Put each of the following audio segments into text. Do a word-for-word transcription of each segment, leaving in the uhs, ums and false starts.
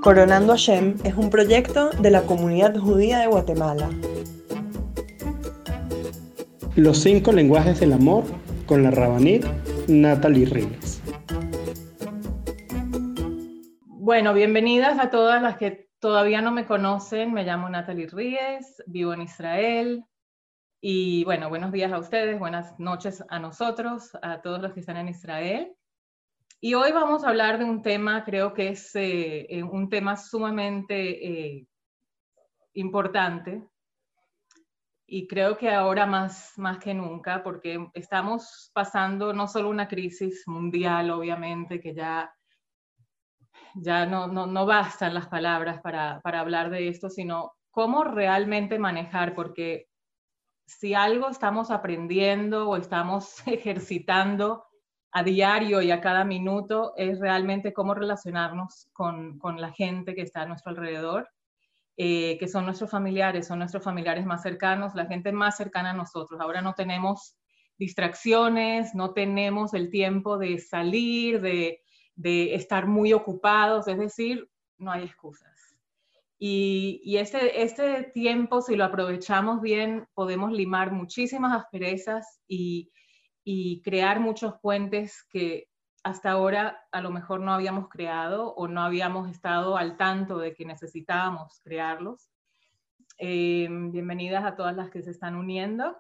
Coronando Hashem es un proyecto de la comunidad judía de Guatemala. Los cinco lenguajes del amor con la Rabanit Natalie Ríos. Bueno, bienvenidas a todas las que todavía no me conocen. Me llamo Natalie Ríos, vivo en Israel. Y bueno, buenos días a ustedes, buenas noches a nosotros, a todos los que están en Israel. Y hoy vamos a hablar de un tema, creo que es eh, un tema sumamente eh, importante. Y creo que ahora más, más que nunca, porque estamos pasando no solo una crisis mundial, obviamente, que ya, ya no, no, no bastan las palabras para, para hablar de esto, sino cómo realmente manejar, porque si algo estamos aprendiendo o estamos ejercitando a diario y a cada minuto, es realmente cómo relacionarnos con, con la gente que está a nuestro alrededor. Eh, que son nuestros familiares, son nuestros familiares más cercanos, la gente más cercana a nosotros. Ahora no tenemos distracciones, no tenemos el tiempo de salir, de, de estar muy ocupados, es decir, no hay excusas. Y, y este, este tiempo, si lo aprovechamos bien, podemos limar muchísimas asperezas y, y crear muchos puentes que hasta ahora a lo mejor no habíamos creado o no habíamos estado al tanto de que necesitábamos crearlos. Eh, bienvenidas a todas las que se están uniendo.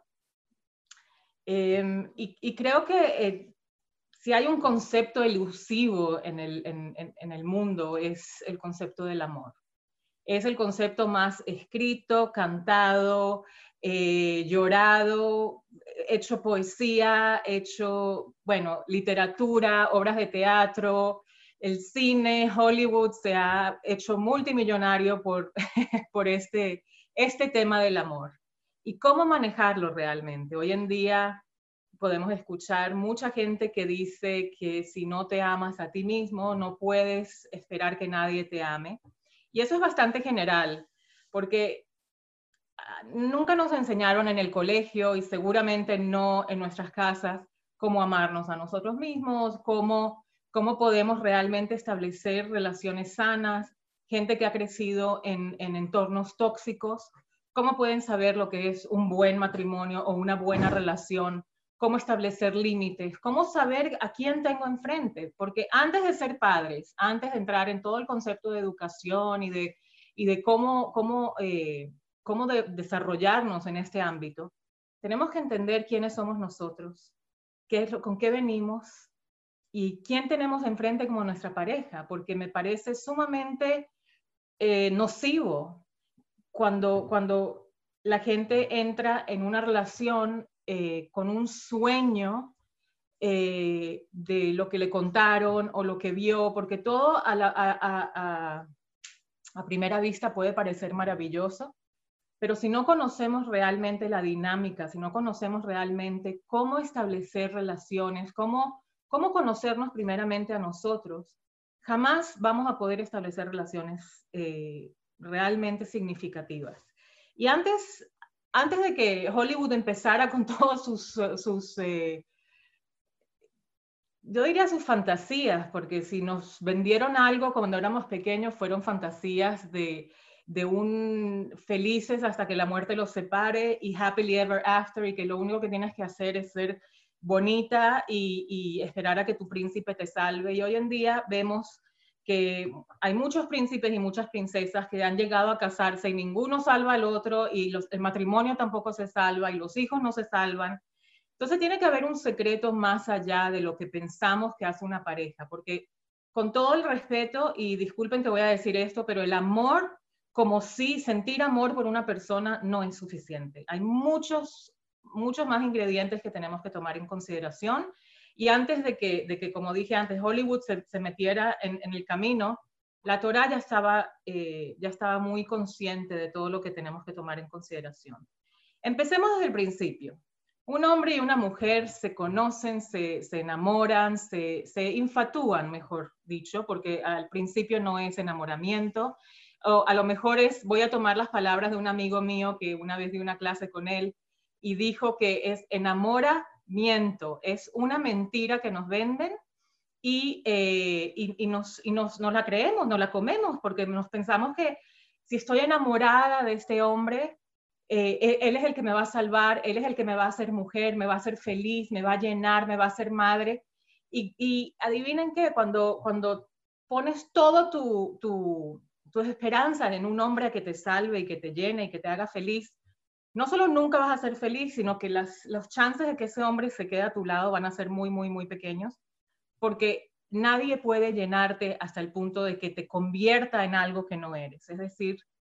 Eh, y, y creo que eh, si hay un concepto elusivo en el, en, en, en el mundo, es el concepto del amor. Es el concepto más escrito, cantado, eh, llorado, hecho poesía, hecho, bueno, literatura, obras de teatro, el cine, Hollywood se ha hecho multimillonario por, por este, este tema del amor. ¿Y cómo manejarlo realmente? Hoy en día podemos escuchar mucha gente que dice que si no te amas a ti mismo, no puedes esperar que nadie te ame. Y eso es bastante general, porque nunca nos enseñaron en el colegio y seguramente no en nuestras casas cómo amarnos a nosotros mismos, cómo, cómo podemos realmente establecer relaciones sanas, gente que ha crecido en, en entornos tóxicos, cómo pueden saber lo que es un buen matrimonio o una buena relación, cómo establecer límites, cómo saber a quién tengo enfrente, porque antes de ser padres, antes de entrar en todo el concepto de educación y de, y de cómo, cómo, eh, cómo de desarrollarnos en este ámbito, tenemos que entender quiénes somos nosotros, qué es lo, con qué venimos y quién tenemos enfrente como nuestra pareja, porque me parece sumamente eh, nocivo cuando, cuando la gente entra en una relación eh, con un sueño eh, de lo que le contaron o lo que vio, porque todo a, la, a, a, a primera vista puede parecer maravilloso, pero si no conocemos realmente la dinámica, si no conocemos realmente cómo establecer relaciones, cómo, cómo conocernos primeramente a nosotros, jamás vamos a poder establecer relaciones eh, realmente significativas. Y antes, antes de que Hollywood empezara con todos sus, sus eh, yo diría sus fantasías, porque si nos vendieron algo cuando éramos pequeños, fueron fantasías de, de un felices hasta que la muerte los separe y happily ever after, y que lo único que tienes que hacer es ser bonita y, y esperar a que tu príncipe te salve. Y hoy en día vemos que hay muchos príncipes y muchas princesas que han llegado a casarse y ninguno salva al otro, y los, el matrimonio tampoco se salva y los hijos no se salvan. Entonces tiene que haber un secreto más allá de lo que pensamos que hace una pareja, porque con todo el respeto, y disculpen que voy a decir esto, pero el amor, como si sentir amor por una persona no es suficiente. Hay muchos, muchos más ingredientes que tenemos que tomar en consideración. Y antes de que, de que como dije antes, Hollywood se, se metiera en, en el camino, la Torá ya estaba, eh, ya estaba muy consciente de todo lo que tenemos que tomar en consideración. Empecemos desde el principio. Un hombre y una mujer se conocen, se, se enamoran, se, se infatúan, mejor dicho, porque al principio no es enamoramiento. O a lo mejor es, voy a tomar las palabras de un amigo mío que una vez di una clase con él y dijo que es enamoramiento, es una mentira que nos venden y, eh, y, y, nos, y nos, nos la creemos, nos la comemos, porque nos pensamos que si estoy enamorada de este hombre, eh, él, él es el que me va a salvar, él es el que me va a hacer mujer, me va a hacer feliz, me va a llenar, me va a hacer madre. Y, y adivinen qué, cuando, cuando pones todo tu, tu, tus esperanzas en un hombre que te salve y que te llene y que te haga feliz, no solo nunca vas a ser feliz, sino que las, los chances de que ese hombre se quede a tu lado van a ser muy, muy, muy pequeños, porque nadie puede llenarte hasta el punto de que te convierta en algo que no eres. Es decir,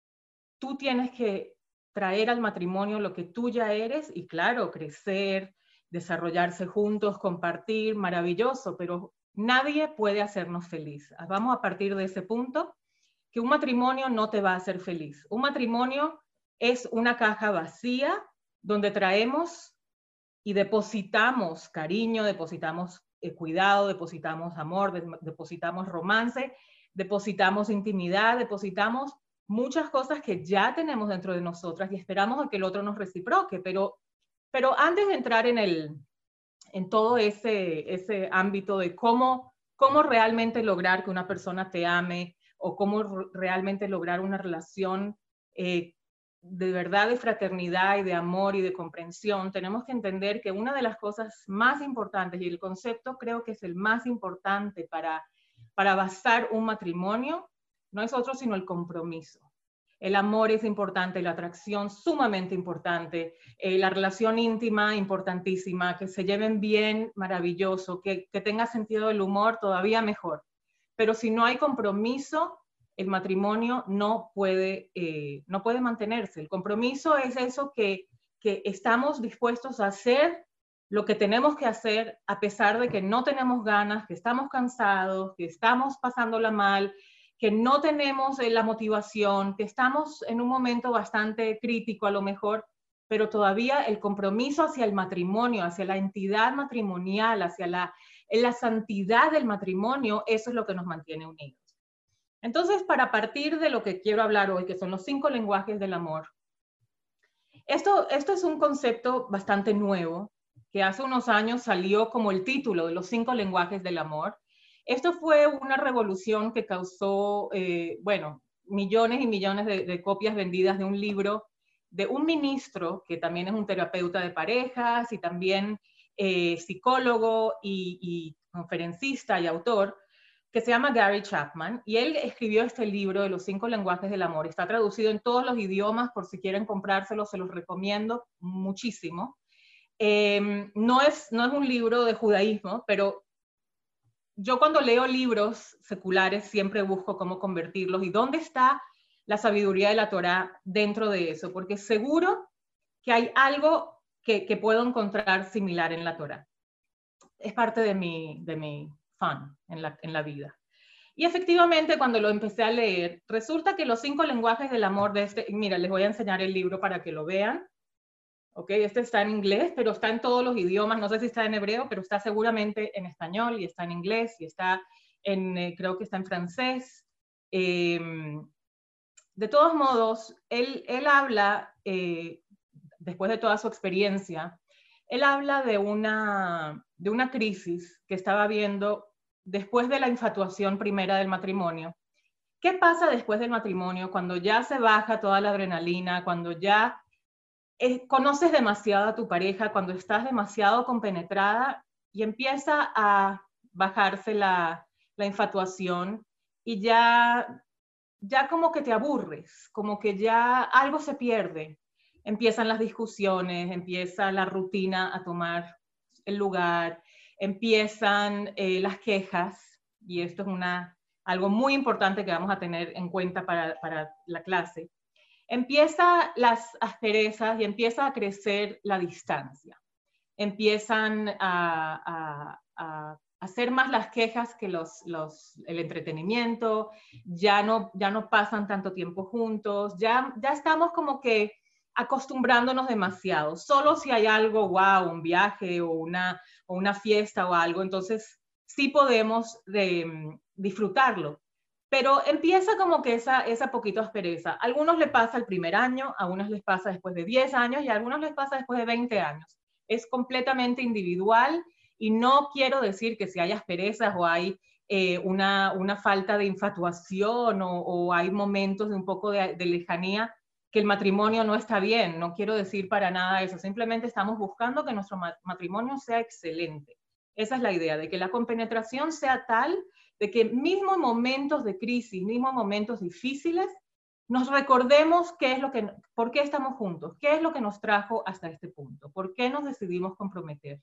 tú tienes que traer al matrimonio lo que tú ya eres y, claro, crecer, desarrollarse juntos, compartir, maravilloso, pero nadie puede hacernos feliz. Vamos a partir de ese punto, que un matrimonio no te va a hacer feliz. Un matrimonio es una caja vacía donde traemos y depositamos cariño, depositamos eh, cuidado, depositamos amor, de, depositamos romance, depositamos intimidad, depositamos muchas cosas que ya tenemos dentro de nosotras y esperamos a que el otro nos reciproque, pero, pero antes de entrar en, el, en todo ese, ese ámbito de cómo, cómo realmente lograr que una persona te ame o cómo realmente lograr una relación eh, de verdad de fraternidad y de amor y de comprensión, tenemos que entender que una de las cosas más importantes, y el concepto creo que es el más importante para, para basar un matrimonio, no es otro sino el compromiso. El amor es importante, la atracción sumamente importante, eh, la relación íntima importantísima, que se lleven bien, maravilloso, que, que tenga sentido del humor, todavía mejor. Pero si no hay compromiso, el matrimonio no puede, eh, no puede mantenerse. El compromiso es eso que, que estamos dispuestos a hacer lo que tenemos que hacer a pesar de que no tenemos ganas, que estamos cansados, que estamos pasándola mal, que no tenemos eh, la motivación, que estamos en un momento bastante crítico a lo mejor, pero todavía el compromiso hacia el matrimonio, hacia la entidad matrimonial, hacia la, la santidad del matrimonio, eso es lo que nos mantiene unidos. Entonces, para partir de lo que quiero hablar hoy, que son los cinco lenguajes del amor, esto, esto es un concepto bastante nuevo, que hace unos años salió como el título de los cinco lenguajes del amor. Esto fue una revolución que causó, eh, bueno, millones y millones de, de copias vendidas de un libro de un ministro, que también es un terapeuta de parejas y también eh, psicólogo y, y conferencista y autor, que se llama Gary Chapman, y él escribió este libro de los cinco lenguajes del amor. Está traducido en todos los idiomas, por si quieren comprárselo, se los recomiendo muchísimo. Eh, no, es, no es un libro de judaísmo, pero yo cuando leo libros seculares siempre busco cómo convertirlos y dónde está la sabiduría de la Torá dentro de eso, porque seguro que hay algo que, que puedo encontrar similar en la Torá. Es parte de mi, de mi fan en la, en la vida. Y efectivamente, cuando lo empecé a leer, resulta que los cinco lenguajes del amor de este, mira, les voy a enseñar el libro para que lo vean. Ok, este está en inglés, pero está en todos los idiomas, no sé si está en hebreo, pero está seguramente en español, y está en inglés, y está en, eh, creo que está en francés. Eh, de todos modos, él, él habla, eh, después de toda su experiencia, él habla de una, de una crisis que estaba viendo después de la infatuación primera del matrimonio. ¿Qué pasa después del matrimonio cuando ya se baja toda la adrenalina, cuando ya eh, conoces demasiado a tu pareja, cuando estás demasiado compenetrada y empieza a bajarse la, la infatuación y ya, ya como que te aburres, como que ya algo se pierde? Empiezan las discusiones, empieza la rutina a tomar el lugar, empiezan eh, las quejas, y esto es una, algo muy importante que vamos a tener en cuenta para, para la clase. Empiezan las asperezas y empieza a crecer la distancia. Empiezan a, a, a hacer más las quejas que los, los, el entretenimiento, ya no, ya no pasan tanto tiempo juntos, ya, ya estamos como que acostumbrándonos demasiado. Solo si hay algo, wow, un viaje o una, o una fiesta o algo, entonces sí podemos de, disfrutarlo. Pero empieza como que esa, esa poquito aspereza. A algunos les pasa el primer año, a unos les pasa después de diez años y a algunos les pasa después de veinte años. Es completamente individual Y no quiero decir que si hay asperezas o hay eh, una, una falta de infatuación o, o hay momentos de un poco de, de lejanía, que el matrimonio no está bien. No quiero decir para nada eso. Simplemente estamos buscando que nuestro matrimonio sea excelente. Esa es la idea, de que la compenetración sea tal de que mismo en momentos de crisis, mismo en momentos difíciles, nos recordemos qué es lo que, por qué estamos juntos, qué es lo que nos trajo hasta este punto, por qué nos decidimos comprometer.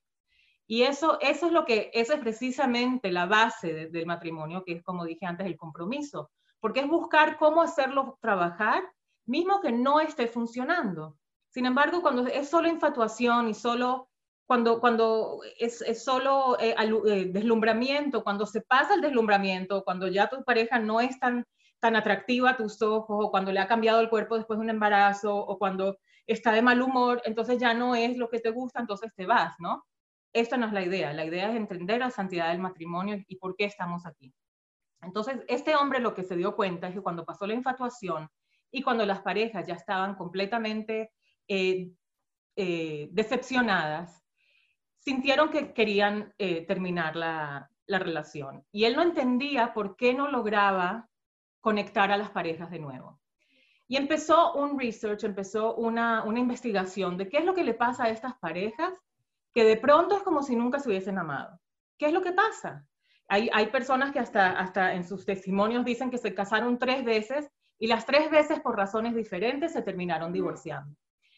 Y eso, eso es lo que, esa es precisamente la base de, del matrimonio, que es, como dije antes, el compromiso, porque es buscar cómo hacerlo trabajar, mismo que no esté funcionando. Sin embargo, cuando es solo infatuación y solo, cuando, cuando es, es solo eh, eh, deslumbramiento, cuando se pasa el deslumbramiento, cuando ya tu pareja no es tan, tan atractiva a tus ojos, o cuando le ha cambiado el cuerpo después de un embarazo, o cuando está de mal humor, entonces ya no es lo que te gusta, entonces te vas, ¿no? Esta no es la idea. La idea es entender la santidad del matrimonio y por qué estamos aquí. Entonces, este hombre lo que se dio cuenta es que cuando pasó la infatuación y cuando las parejas ya estaban completamente eh, eh, decepcionadas, sintieron que querían eh, terminar la, la relación. Y él no entendía por qué no lograba conectar a las parejas de nuevo. Y empezó un research, empezó una, una investigación de qué es lo que le pasa a estas parejas que de pronto es como si nunca se hubiesen amado. ¿Qué es lo que pasa? Hay, hay personas que hasta, hasta en sus testimonios dicen que se casaron tres veces y las tres veces por razones diferentes se terminaron divorciando.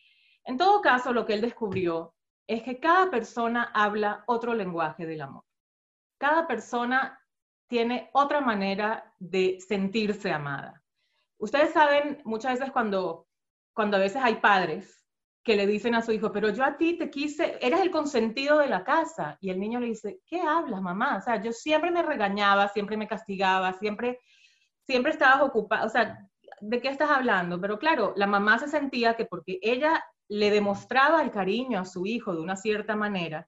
En todo caso, lo que él descubrió es que cada persona habla otro lenguaje del amor. Cada persona tiene otra manera de sentirse amada. Ustedes saben, muchas veces cuando, cuando a veces hay padres que le dicen a su hijo, pero yo a ti te quise, eres el consentido de la casa. Y el niño le dice, ¿qué hablas, mamá? O sea, yo siempre me regañaba, siempre me castigaba, siempre, siempre estabas ocupada. O sea, ¿de qué estás hablando? Pero claro, la mamá se sentía que porque ella le demostraba el cariño a su hijo de una cierta manera,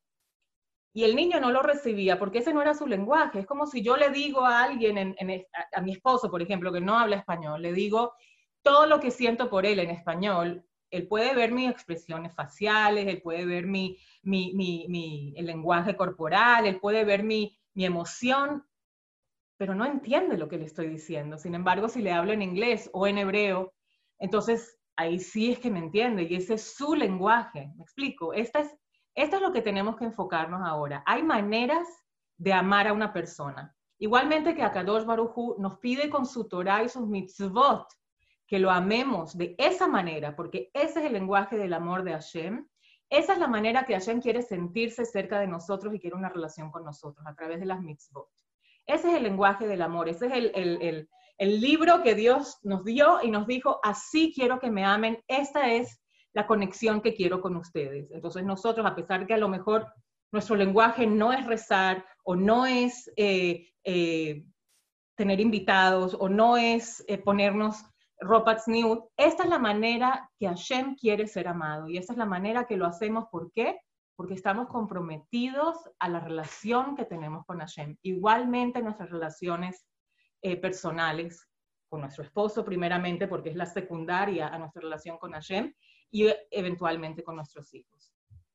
y el niño no lo recibía porque ese no era su lenguaje. Es como si yo le digo a alguien, en, en, a, a mi esposo, por ejemplo, que no habla español, le digo todo lo que siento por él en español. Él puede ver mis expresiones faciales, él puede ver mi, mi, mi, mi, el lenguaje corporal, él puede ver mi, mi emoción, pero no entiende lo que le estoy diciendo. Sin embargo, si le hablo en inglés o en hebreo, entonces ahí sí es que me entiende, y ese es su lenguaje. ¿Me explico? Esta es, esto es lo que tenemos que enfocarnos ahora. Hay maneras de amar a una persona. Igualmente que Akadosh Baruj Hu nos pide con su Torah y sus mitzvot que lo amemos de esa manera, porque ese es el lenguaje del amor de Hashem. Esa es la manera que Hashem quiere sentirse cerca de nosotros y quiere una relación con nosotros, a través de las mitzvot. Ese es el lenguaje del amor, ese es el, el, el, el libro que Dios nos dio y nos dijo, así quiero que me amen, esta es la conexión que quiero con ustedes. Entonces nosotros, a pesar de que a lo mejor nuestro lenguaje no es rezar, o no es eh, eh, tener invitados, o no es eh, ponernos ropa tzniut, esta es la manera que Hashem quiere ser amado, y esta es la manera que lo hacemos. ¿Por qué? Porque estamos comprometidos a la relación que tenemos con Hashem. Igualmente nuestras relaciones eh, personales, con nuestro esposo primeramente, porque es la secundaria a nuestra relación con Hashem, y eventualmente con nuestros hijos.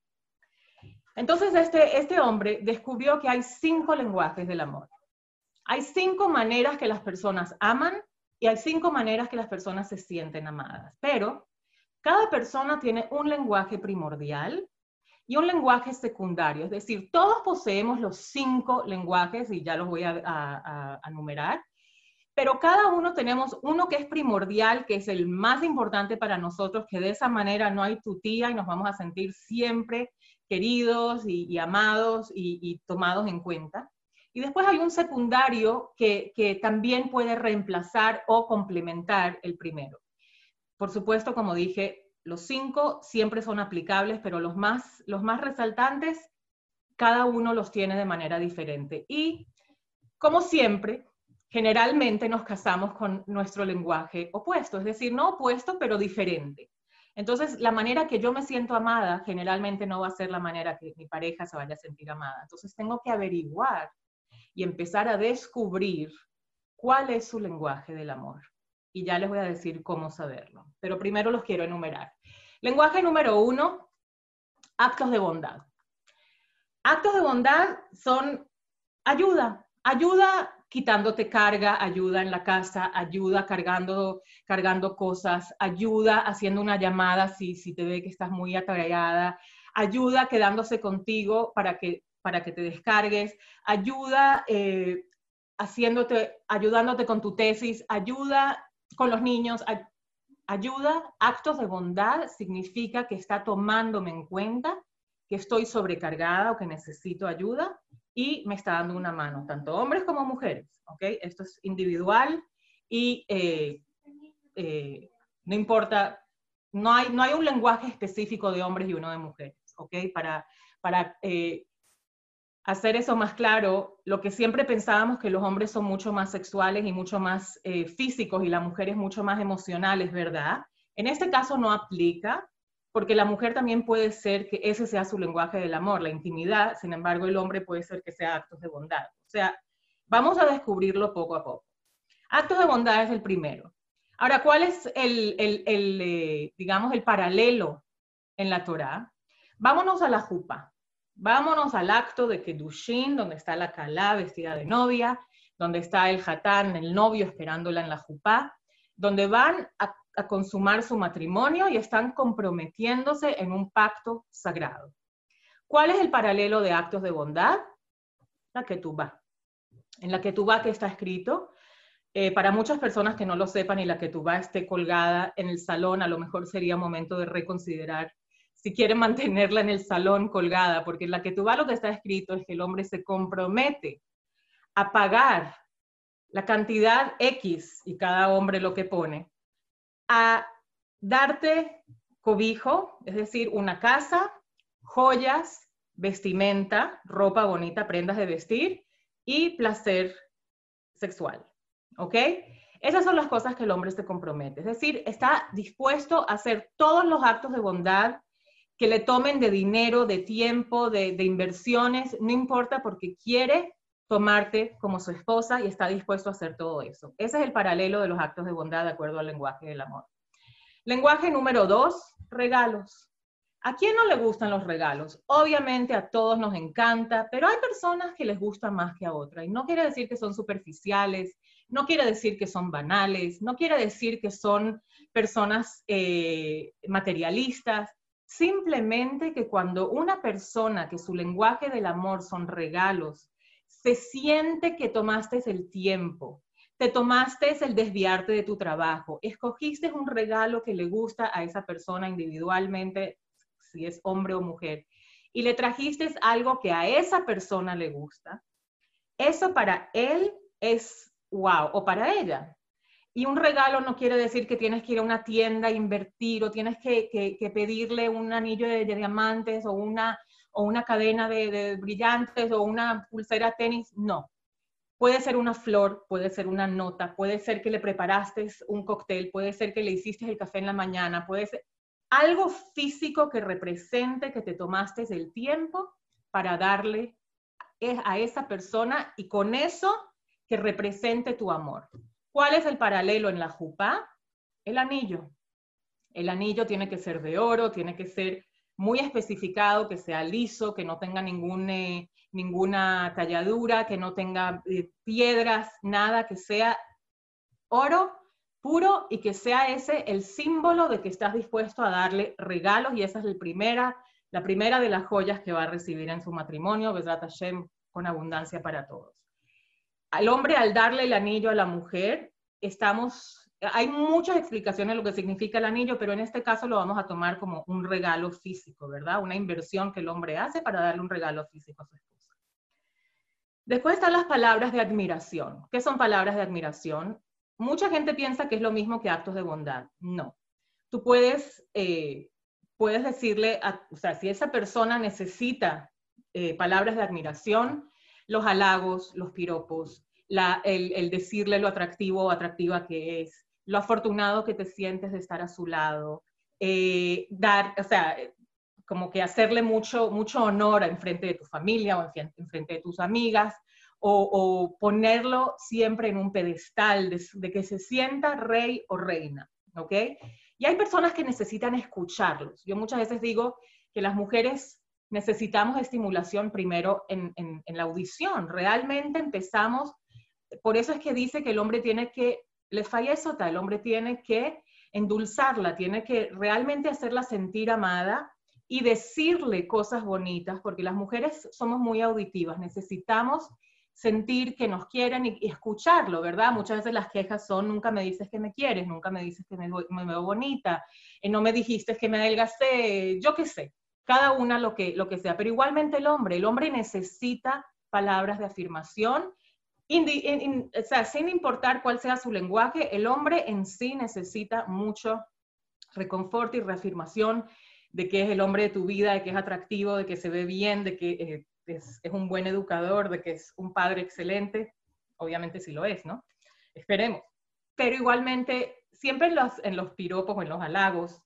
Entonces este, este hombre descubrió que hay cinco lenguajes del amor. Hay cinco maneras que las personas aman, y hay cinco maneras que las personas se sienten amadas. Pero cada persona tiene un lenguaje primordial y un lenguaje secundario. Es decir, todos poseemos los cinco lenguajes, y ya los voy a, a, a numerar, pero cada uno tenemos uno que es primordial, que es el más importante para nosotros, que de esa manera no hay tutía y nos vamos a sentir siempre queridos y, y amados y, y tomados en cuenta. Y después hay un secundario que, que también puede reemplazar o complementar el primero. Por supuesto, como dije, los cinco siempre son aplicables, pero los más, los más resaltantes, cada uno los tiene de manera diferente. Y, como siempre, generalmente nos casamos con nuestro lenguaje opuesto, es decir, no opuesto, pero diferente. Entonces, la manera que yo me siento amada, generalmente no va a ser la manera que mi pareja se vaya a sentir amada. Entonces, tengo que averiguar y empezar a descubrir cuál es su lenguaje del amor. Y ya les voy a decir cómo saberlo. Pero primero los quiero enumerar. Lenguaje número uno, actos de bondad. Actos de bondad son ayuda, ayuda quitándote carga, ayuda en la casa, ayuda cargando, cargando cosas, ayuda haciendo una llamada si, si te ve que estás muy atareada, ayuda quedándose contigo para que, para que te descargues, ayuda eh, haciéndote, ayudándote con tu tesis, ayuda con los niños, ay, ayuda, actos de bondad significa que está tomándome en cuenta, que estoy sobrecargada o que necesito ayuda y me está dando una mano, tanto hombres como mujeres, ¿ok? Esto es individual y eh, eh, no importa, no hay, no hay un lenguaje específico de hombres y uno de mujeres, ¿ok? Para, para eh, hacer eso más claro, lo que siempre pensábamos que los hombres son mucho más sexuales y mucho más eh, físicos y la mujer es mucho más emocional, es verdad. En este caso no aplica, porque la mujer también puede ser que ese sea su lenguaje del amor, la intimidad, sin embargo el hombre puede ser que sea actos de bondad. O sea, vamos a descubrirlo poco a poco. Actos de bondad es el primero. Ahora, ¿cuál es el, el, el eh, digamos, el paralelo en la Torá? Vámonos a la jupa. Vámonos al acto de Kedushin, donde está la Kalá vestida de novia, donde está el Hatán, el novio, esperándola en la jupá, donde van a, a consumar su matrimonio y están comprometiéndose en un pacto sagrado. ¿Cuál es el paralelo de actos de bondad? La Ketubá. En la Ketubá que está escrito, eh, para muchas personas que no lo sepan y la Ketubá esté colgada en el salón, a lo mejor sería momento de reconsiderar si quieren mantenerla en el salón colgada, porque en la Ketubá lo que está escrito es que el hombre se compromete a pagar la cantidad X, y cada hombre lo que pone, a darte cobijo, es decir, una casa, joyas, vestimenta, ropa bonita, prendas de vestir, y placer sexual, ¿ok? Esas son las cosas que el hombre se compromete, es decir, está dispuesto a hacer todos los actos de bondad que le tomen de dinero, de tiempo, de, de inversiones, no importa porque quiere tomarte como su esposa y está dispuesto a hacer todo eso. Ese es el paralelo de los actos de bondad de acuerdo al lenguaje del amor. Lenguaje número dos, regalos. ¿A quién no le gustan los regalos? Obviamente a todos nos encanta, pero hay personas que les gustan más que a otras. Y no quiere decir que son superficiales, no quiere decir que son banales, no quiere decir que son personas eh, materialistas. Simplemente que cuando una persona que su lenguaje del amor son regalos, se siente que tomaste el tiempo, te tomaste el desviarte de tu trabajo, escogiste un regalo que le gusta a esa persona individualmente, si es hombre o mujer, y le trajiste algo que a esa persona le gusta, eso para él es wow, o para ella. Y un regalo no quiere decir que tienes que ir a una tienda a invertir o tienes que, que, que pedirle un anillo de, de diamantes o una, o una cadena de, de brillantes o una pulsera tenis. No. Puede ser una flor, puede ser una nota, puede ser que le preparaste un cóctel, puede ser que le hiciste el café en la mañana, puede ser algo físico que represente que te tomaste el tiempo para darle a esa persona y con eso que represente tu amor. ¿Cuál es el paralelo en la jupá? El anillo. El anillo tiene que ser de oro, tiene que ser muy especificado, que sea liso, que no tenga ningún, eh, ninguna talladura, que no tenga eh, piedras, nada, que sea oro puro y que sea ese el símbolo de que estás dispuesto a darle regalos y esa es la primera, la primera de las joyas que va a recibir en su matrimonio, Bezrat Hashem, con abundancia para todos. Al hombre, al darle el anillo a la mujer, estamos, hay muchas explicaciones de lo que significa el anillo, pero en este caso lo vamos a tomar como un regalo físico, ¿verdad? Una inversión que el hombre hace para darle un regalo físico a su esposa. Después están las palabras de admiración. ¿Qué son palabras de admiración? Mucha gente piensa que es lo mismo que actos de bondad. No. Tú puedes, eh, puedes decirle, a, o sea, si esa persona necesita eh, palabras de admiración, los halagos, los piropos, la, el, el decirle lo atractivo o atractiva que es, lo afortunado que te sientes de estar a su lado, eh, dar, o sea, como que hacerle mucho, mucho honor en frente de tu familia o en, en frente de tus amigas, o, o ponerlo siempre en un pedestal de, de que se sienta rey o reina, ¿ok? Y hay personas que necesitan escucharlos. Yo muchas veces digo que las mujeres necesitamos estimulación primero en, en, en la audición. Realmente empezamos, por eso es que dice que el hombre tiene que, le falla eso, el hombre tiene que endulzarla, tiene que realmente hacerla sentir amada y decirle cosas bonitas, porque las mujeres somos muy auditivas, necesitamos sentir que nos quieren y, y escucharlo, ¿verdad? Muchas veces las quejas son, nunca me dices que me quieres, nunca me dices que me, me veo bonita, eh, no me dijiste que me adelgacé, yo qué sé, cada una lo que, lo que sea, pero igualmente el hombre, el hombre necesita palabras de afirmación, indi, in, in, o sea, sin importar cuál sea su lenguaje, el hombre en sí necesita mucho reconforto y reafirmación de que es el hombre de tu vida, de que es atractivo, de que se ve bien, de que eh, es, es un buen educador, de que es un padre excelente. Obviamente sí lo es, ¿no? Esperemos. Pero igualmente, siempre en los, en los piropos o en los halagos,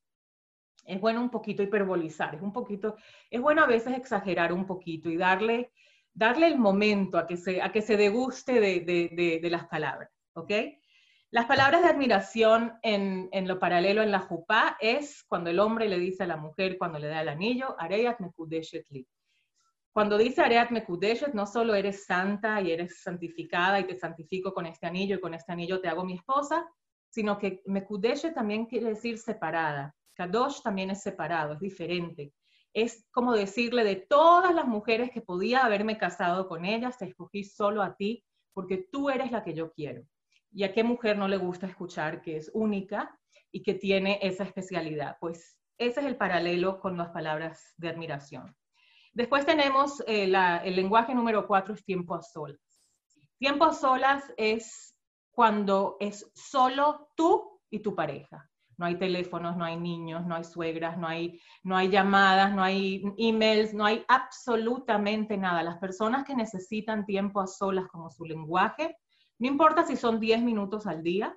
es bueno un poquito hiperbolizar, es un poquito, es bueno a veces exagerar un poquito y darle, darle el momento a que se, a que se deguste de, de, de, de las palabras, ¿ok? Las palabras de admiración en, en lo paralelo en la jupá es cuando el hombre le dice a la mujer cuando le da el anillo, Areyat mekudeshet li. Cuando dice Areyat mekudeshet, no solo eres santa y eres santificada y te santifico con este anillo y con este anillo te hago mi esposa, sino que mekudeshet también quiere decir separada. Kadosh también es separado, es diferente. Es como decirle de todas las mujeres que podía haberme casado con ellas, te escogí solo a ti porque tú eres la que yo quiero. ¿Y a qué mujer no le gusta escuchar que es única y que tiene esa especialidad? Pues ese es el paralelo con las palabras de admiración. Después tenemos eh, la, el lenguaje número cuatro, es tiempo a solas. Tiempo a solas es cuando es solo tú y tu pareja. No hay teléfonos, no hay niños, no hay suegras, no hay, no hay llamadas, no hay emails, no hay absolutamente nada. Las personas que necesitan tiempo a solas como su lenguaje, no importa si son diez minutos al día,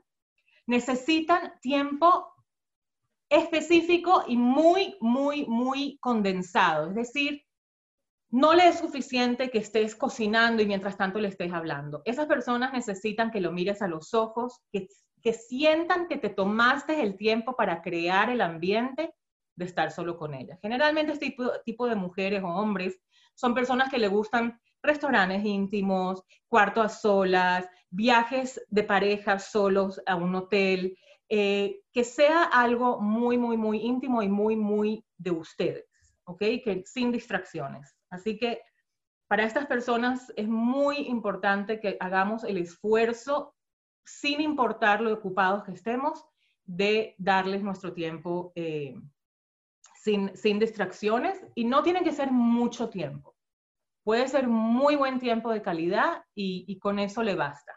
necesitan tiempo específico y muy, muy, muy condensado. Es decir, no le es suficiente que estés cocinando y mientras tanto le estés hablando. Esas personas necesitan que lo mires a los ojos, que, que sientan que te tomaste el tiempo para crear el ambiente de estar solo con ellas. Generalmente este tipo, tipo de mujeres o hombres son personas que le gustan restaurantes íntimos, cuarto a solas, viajes de pareja solos a un hotel, eh, que sea algo muy, muy, muy íntimo y muy, muy de ustedes, ¿ok? Que sin distracciones. Así que para estas personas es muy importante que hagamos el esfuerzo, sin importar lo ocupados que estemos, de darles nuestro tiempo eh, sin, sin distracciones, y no tiene que ser mucho tiempo. Puede ser muy buen tiempo de calidad y, y con eso le basta.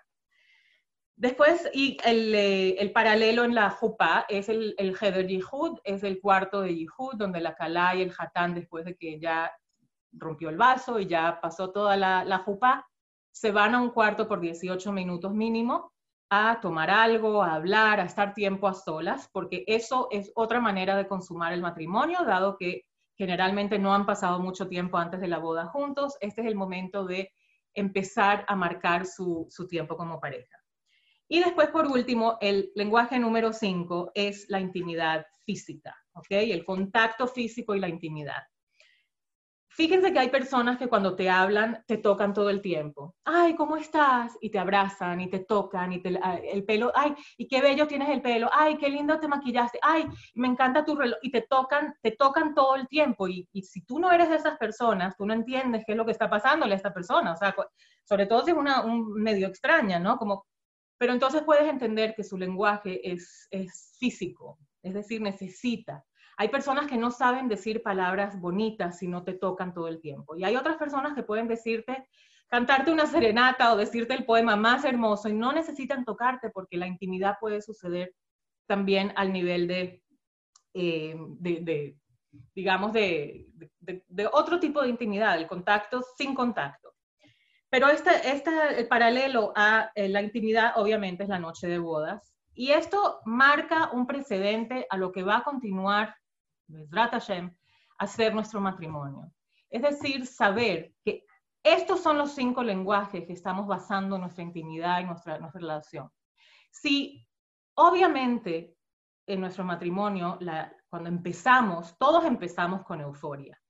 Después, y el, el paralelo en la jupá es el, el Heder Yihud, es el cuarto de Yihud, donde la Kalá y el Hatán, después de que ya rompió el vaso y ya pasó toda la, la jupá, se van a un cuarto por dieciocho minutos mínimo a tomar algo, a hablar, a estar tiempo a solas, porque eso es otra manera de consumar el matrimonio, dado que generalmente no han pasado mucho tiempo antes de la boda juntos. Este es el momento de empezar a marcar su, su tiempo como pareja. Y después, por último, el lenguaje número cinco es la intimidad física, ¿ok? El contacto físico y la intimidad. Fíjense que hay personas que cuando te hablan, te tocan todo el tiempo. Ay, ¿cómo estás? Y te abrazan y te tocan y te, el pelo, ay, y qué bello tienes el pelo, ay, qué lindo te maquillaste, ay, me encanta tu reloj, y te tocan, te tocan todo el tiempo. Y, y si tú no eres de esas personas, tú no entiendes qué es lo que está pasándole a esta persona, o sea, sobre todo si es una un medio extraña, ¿no? Como, pero entonces puedes entender que su lenguaje es, es físico, es decir, necesita. Hay personas que no saben decir palabras bonitas si no te tocan todo el tiempo. Y hay otras personas que pueden decirte, cantarte una serenata o decirte el poema más hermoso y no necesitan tocarte porque la intimidad puede suceder también al nivel de, eh, de, de digamos, de, de, de otro tipo de intimidad, el contacto sin contacto. Pero este, este el paralelo a eh, la intimidad obviamente es la noche de bodas. Y esto marca un precedente a lo que va a continuar Bezrat Hashem, hacer nuestro matrimonio. Es decir, saber que estos son los cinco lenguajes que estamos basando nuestra intimidad y nuestra, nuestra relación. Si, obviamente, en nuestro matrimonio, la, cuando empezamos, todos empezamos con euforia.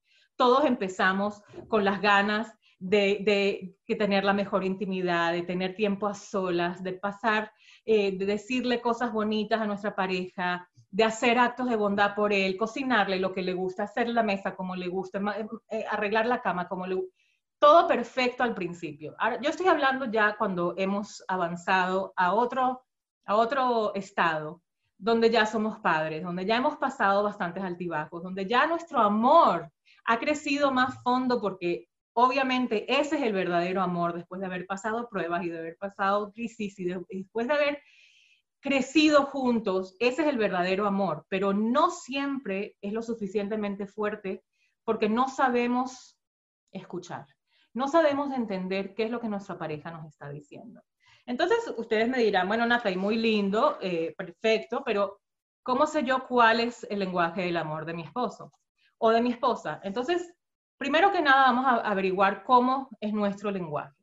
todos empezamos con las ganas de, de, de tener la mejor intimidad, de tener tiempo a solas, de pasar, eh, de decirle cosas bonitas a nuestra pareja, de hacer actos de bondad por él, cocinarle lo que le gusta, hacer la mesa como le gusta, eh, arreglar la cama como le gusta. Todo perfecto al principio. Ahora, yo estoy hablando ya cuando hemos avanzado a otro, a otro estado, donde ya somos padres, donde ya hemos pasado bastantes altibajos, donde ya nuestro amor ha crecido más fondo, porque obviamente ese es el verdadero amor después de haber pasado pruebas y de haber pasado crisis y, de, y después de haber crecido juntos. Ese es el verdadero amor, pero no siempre es lo suficientemente fuerte porque no sabemos escuchar. No sabemos entender qué es lo que nuestra pareja nos está diciendo. Entonces, ustedes me dirán, bueno, Natalie, muy lindo, eh, perfecto, pero ¿cómo sé yo cuál es el lenguaje del amor de mi esposo o de mi esposa? Entonces, primero que nada, vamos a averiguar cómo es nuestro lenguaje.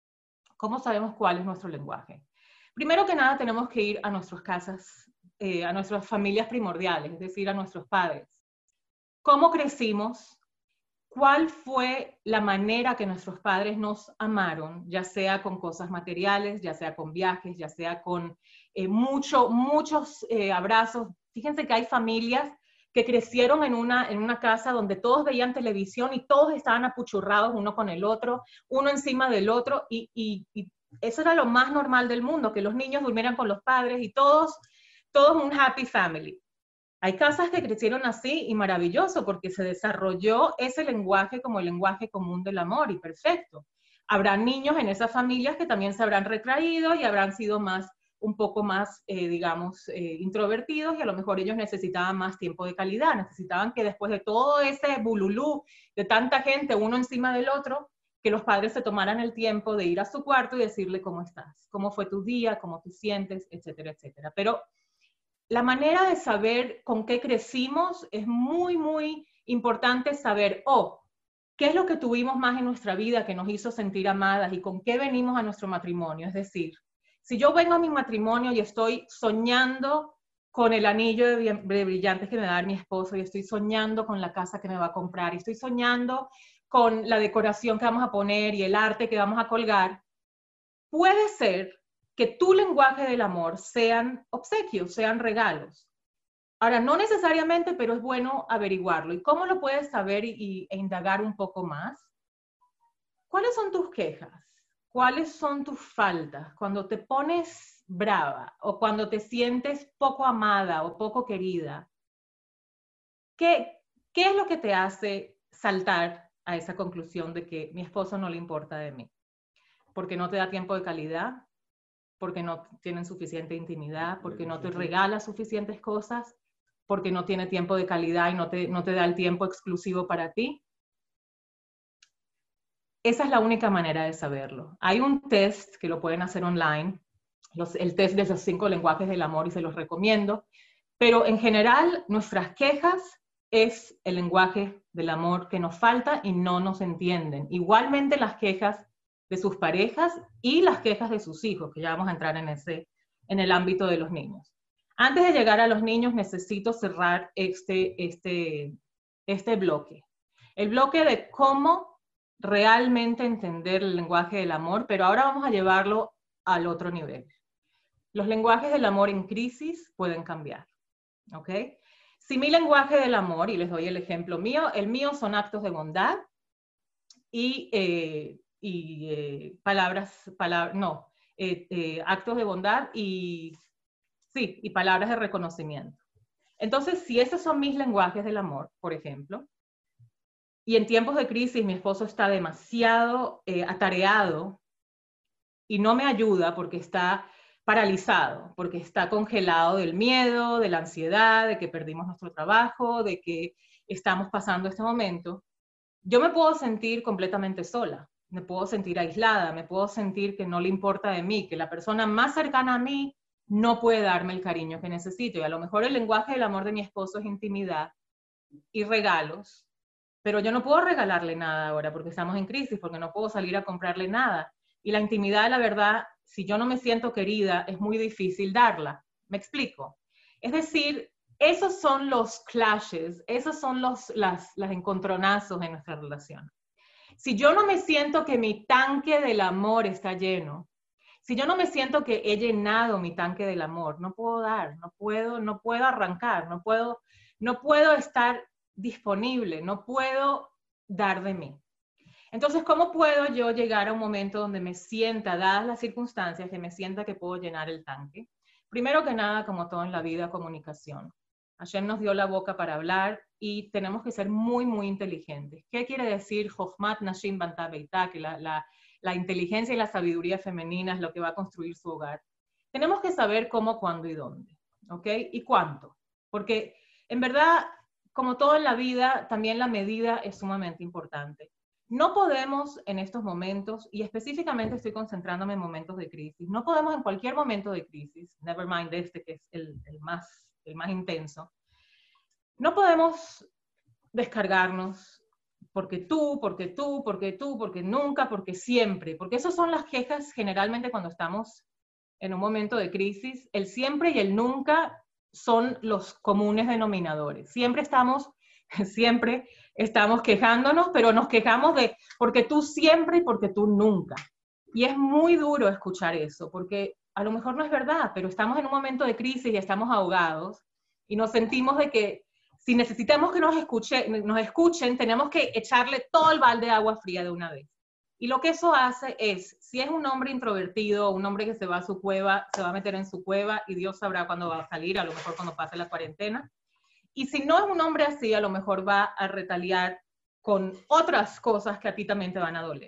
¿Cómo sabemos cuál es nuestro lenguaje? Primero que nada, tenemos que ir a nuestras casas, eh, a nuestras familias primordiales, es decir, a nuestros padres. ¿Cómo crecimos? ¿Cuál fue la manera que nuestros padres nos amaron, ya sea con cosas materiales, ya sea con viajes, ya sea con eh, mucho, muchos eh, abrazos? Fíjense que hay familias que crecieron en una, en una casa donde todos veían televisión y todos estaban apuchurrados uno con el otro, uno encima del otro, y, y, y eso era lo más normal del mundo, que los niños durmieran con los padres y todos, todos un happy family. Hay casas que crecieron así y maravilloso porque se desarrolló ese lenguaje como el lenguaje común del amor y perfecto. Habrá niños en esas familias que también se habrán retraído y habrán sido más, un poco más, eh, digamos, eh, introvertidos y a lo mejor ellos necesitaban más tiempo de calidad, necesitaban que después de todo ese bululú de tanta gente, uno encima del otro, que los padres se tomaran el tiempo de ir a su cuarto y decirle cómo estás, cómo fue tu día, cómo te sientes, etcétera, etcétera. Pero la manera de saber con qué crecimos es muy, muy importante saber, oh, qué es lo que tuvimos más en nuestra vida que nos hizo sentir amadas y con qué venimos a nuestro matrimonio. Es decir, si yo vengo a mi matrimonio y estoy soñando con el anillo de, de brillantes que me va a dar mi esposo y estoy soñando con la casa que me va a comprar y estoy soñando con la decoración que vamos a poner y el arte que vamos a colgar, puede ser que tu lenguaje del amor sean obsequios, sean regalos. Ahora, no necesariamente, pero es bueno averiguarlo. ¿Y cómo lo puedes saber y, y, e indagar un poco más? ¿Cuáles son tus quejas? ¿Cuáles son tus faltas? Cuando te pones brava o cuando te sientes poco amada o poco querida, ¿qué, qué es lo que te hace saltar a esa conclusión de que mi esposo no le importa de mí? ¿Porque no te da tiempo de calidad? ¿Porque no tienen suficiente intimidad? ¿Porque no te regala suficientes cosas? ¿Porque no tiene tiempo de calidad y no te, no te da el tiempo exclusivo para ti? Esa es la única manera de saberlo. Hay un test que lo pueden hacer online, los, el test de los cinco lenguajes del amor, y se los recomiendo, pero en general nuestras quejas es el lenguaje del amor que nos falta y no nos entienden. Igualmente las quejas de sus parejas y las quejas de sus hijos, que ya vamos a entrar en, ese, en el ámbito de los niños. Antes de llegar a los niños, necesito cerrar este, este, este bloque. El bloque de cómo realmente entender el lenguaje del amor, pero ahora vamos a llevarlo al otro nivel. Los lenguajes del amor en crisis pueden cambiar, ¿ok? Si mi lenguaje del amor, y les doy el ejemplo mío, el mío son actos de bondad y... Eh, y eh, palabras, palabras, no, eh, eh, actos de bondad y, sí, y palabras de reconocimiento. Entonces, si esos son mis lenguajes del amor, por ejemplo, y en tiempos de crisis mi esposo está demasiado eh, atareado y no me ayuda porque está paralizado, porque está congelado del miedo, de la ansiedad, de que perdimos nuestro trabajo, de que estamos pasando este momento, yo me puedo sentir completamente sola. Me puedo sentir aislada, me puedo sentir que no le importa de mí, que la persona más cercana a mí no puede darme el cariño que necesito. Y a lo mejor el lenguaje del amor de mi esposo es intimidad y regalos, pero yo no puedo regalarle nada ahora porque estamos en crisis, porque no puedo salir a comprarle nada. Y la intimidad, la verdad, si yo no me siento querida, es muy difícil darla. ¿Me explico? Es decir, Esos son los clashes, esos son los las, las encontronazos en nuestra relación. Si yo no me siento que mi tanque del amor está lleno, si yo no me siento que he llenado mi tanque del amor, no puedo dar, no puedo, no puedo arrancar, no puedo, no puedo estar disponible, no puedo dar de mí. Entonces, ¿cómo puedo yo llegar a un momento donde me sienta, dadas las circunstancias, que me sienta que puedo llenar el tanque? Primero que nada, como todo en la vida, comunicación. Hashem nos dio la boca para hablar y tenemos que ser muy, muy inteligentes. ¿Qué quiere decir Jochmat Nashim Banta Beitá? Que la, la, la inteligencia y la sabiduría femenina es lo que va a construir su hogar. Tenemos que saber cómo, cuándo y dónde, ¿ok? Y cuánto. Porque, en verdad, como todo en la vida, también la medida es sumamente importante. No podemos en estos momentos, y específicamente estoy concentrándome en momentos de crisis, no podemos en cualquier momento de crisis, never mind este que es el, el más el más intenso, no podemos descargarnos porque tú, porque tú, porque tú, porque nunca, porque siempre, porque esas son las quejas generalmente cuando estamos en un momento de crisis. El siempre y el nunca son los comunes denominadores. Siempre estamos, siempre estamos quejándonos, pero nos quejamos de porque tú siempre y porque tú nunca. Y es muy duro escuchar eso, porque a lo mejor no es verdad, pero estamos en un momento de crisis y estamos ahogados y nos sentimos de que si necesitamos que nos, escuche, nos escuchen, tenemos que echarle todo el balde de agua fría de una vez. Y lo que eso hace es, si es un hombre introvertido, un hombre que se va a su cueva, se va a meter en su cueva y Dios sabrá cuándo va a salir, a lo mejor cuando pase la cuarentena. Y si no es un hombre así, a lo mejor va a retaliar con otras cosas que a ti también te van a doler.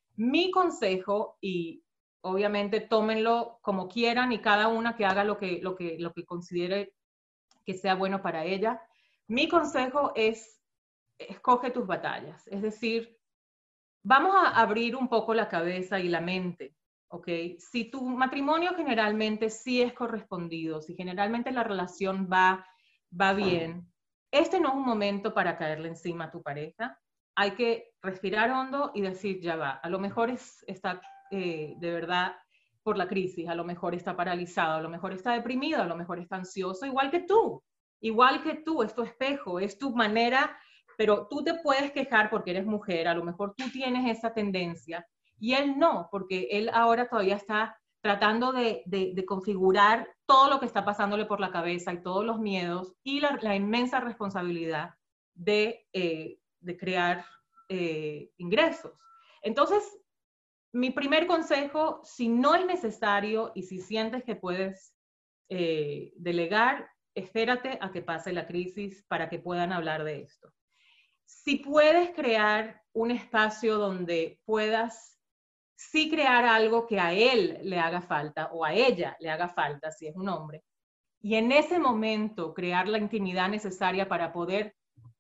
Mi consejo, y obviamente tómenlo como quieran y cada una que haga lo que, lo que, lo que considere que sea bueno para ella, mi consejo es, escoge tus batallas. Es decir, vamos a abrir un poco la cabeza y la mente, ¿ok? Si tu matrimonio generalmente sí es correspondido, si generalmente la relación va, va bien, este no es un momento para caerle encima a tu pareja. Hay que respirar hondo y decir, ya va, a lo mejor es, está eh, de verdad por la crisis, a lo mejor está paralizado, a lo mejor está deprimido, a lo mejor está ansioso, igual que tú, igual que tú, es tu espejo, es tu manera, pero tú te puedes quejar porque eres mujer, a lo mejor tú tienes esa tendencia, y él no, porque él ahora todavía está tratando de, de, de configurar todo lo que está pasándole por la cabeza y todos los miedos y la, la inmensa responsabilidad de... Eh, de crear eh, ingresos. Entonces, mi primer consejo, si no es necesario y si sientes que puedes eh, delegar, espérate a que pase la crisis para que puedan hablar de esto. Si puedes crear un espacio donde puedas sí crear algo que a él le haga falta o a ella le haga falta, si es un hombre, y en ese momento crear la intimidad necesaria para poder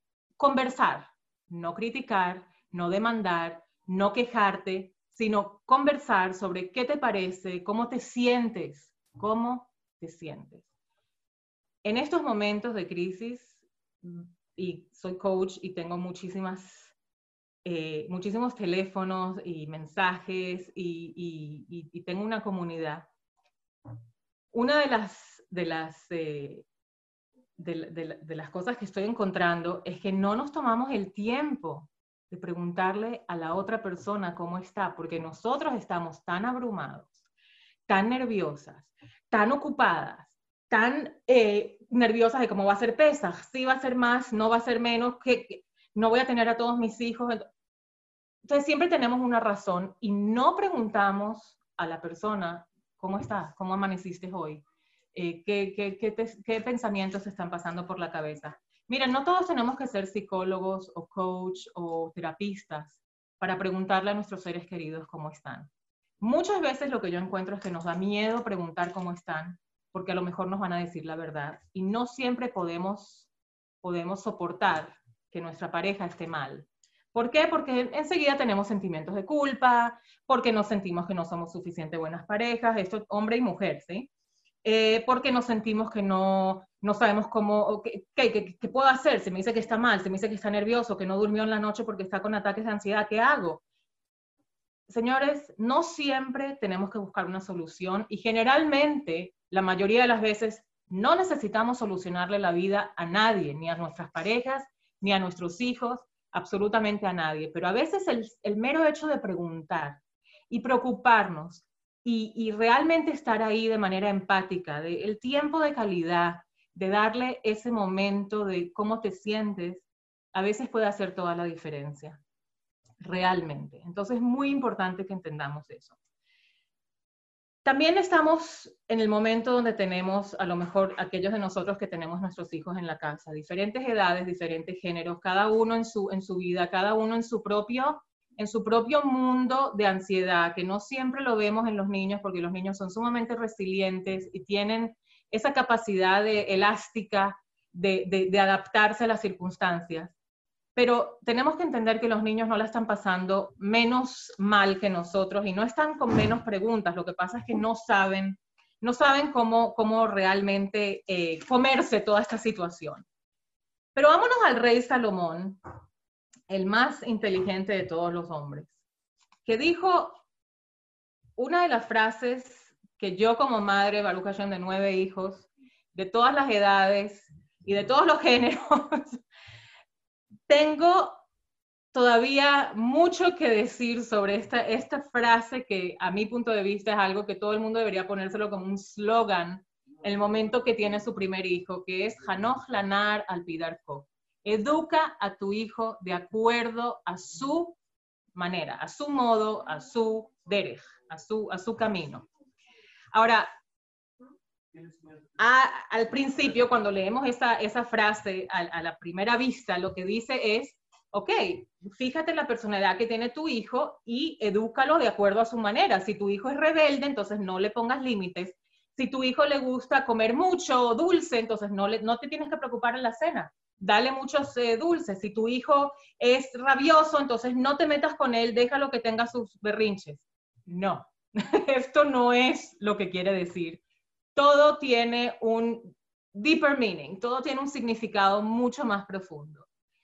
conversar, no criticar, no demandar, no quejarte, sino conversar sobre qué te parece, cómo te sientes, cómo te sientes. En estos momentos de crisis, y soy coach y tengo muchísimas, eh, muchísimos teléfonos y mensajes y, y, y, y tengo una comunidad. Una de las, de las eh, De, de, de las cosas que estoy encontrando es que no nos tomamos el tiempo de preguntarle a la otra persona cómo está, porque nosotros estamos tan abrumados, tan nerviosas, tan ocupadas, tan eh, nerviosas de cómo va a ser Pesaj, si va a ser más, no va a ser menos, que, que no voy a tener a todos mis hijos. Entonces siempre tenemos una razón y no preguntamos a la persona cómo estás, cómo amaneciste hoy. Eh, ¿qué, qué, qué, te, ¿Qué pensamientos están pasando por la cabeza? Miren, no todos tenemos que ser psicólogos o coach o terapistas para preguntarle a nuestros seres queridos cómo están. Muchas veces lo que yo encuentro es que nos da miedo preguntar cómo están, porque a lo mejor nos van a decir la verdad. Y no siempre podemos, podemos soportar que nuestra pareja esté mal. ¿Por qué? Porque enseguida tenemos sentimientos de culpa, porque nos sentimos que no somos suficientemente buenas parejas, esto hombre y mujer, ¿sí? Eh, porque nos sentimos que no, no sabemos cómo, qué, qué, qué, qué puedo hacer, se me dice que está mal, se me dice que está nervioso, que no durmió en la noche porque está con ataques de ansiedad, ¿qué hago? Señores, no siempre tenemos que buscar una solución y generalmente, la mayoría de las veces, No necesitamos solucionarle la vida a nadie, ni a nuestras parejas, ni a nuestros hijos, absolutamente a nadie. Pero a veces el, el mero hecho de preguntar y preocuparnos y, y realmente estar ahí de manera empática, de, el tiempo de calidad, de darle ese momento de cómo te sientes, a veces puede hacer toda la diferencia, realmente. Entonces es muy importante que entendamos eso. También estamos en el momento donde tenemos, a lo mejor, aquellos de nosotros que tenemos nuestros hijos en la casa, diferentes edades, diferentes géneros, cada uno en su, en su vida, cada uno en su propio, en su propio mundo de ansiedad, que no siempre lo vemos en los niños, porque los niños son sumamente resilientes y tienen esa capacidad de, elástica de, de, de adaptarse a las circunstancias. Pero tenemos que entender que los niños no la están pasando menos mal que nosotros y no están con menos preguntas. Lo que pasa es que no saben, no saben cómo, cómo realmente eh, comerse toda esta situación. Pero vámonos al rey Salomón, el más inteligente de todos los hombres, que dijo una de las frases que yo como madre, Baruch Hashem, de nueve hijos, de todas las edades y de todos los géneros, tengo todavía mucho que decir sobre esta, esta frase que a mi punto de vista es algo que todo el mundo debería ponérselo como un slogan en el momento que tiene su primer hijo, que es Hanoch lanar al pidarko. Educa a tu hijo de acuerdo a su manera, a su modo, a su derech, a su, a su camino. Ahora, a, al principio, cuando leemos esa, esa frase a, a la primera vista, lo que dice es, ok, fíjate la personalidad que tiene tu hijo y edúcalo de acuerdo a su manera. Si tu hijo es rebelde, entonces no le pongas límites. Si tu hijo le gusta comer mucho dulce, entonces no, le, no te tienes que preocupar en la cena. Dale muchos eh, dulces. Si tu hijo es rabioso, entonces no te metas con él, déjalo que tenga sus berrinches. No, esto no es lo que quiere decir. Todo tiene un deeper meaning, todo tiene un significado mucho más profundo.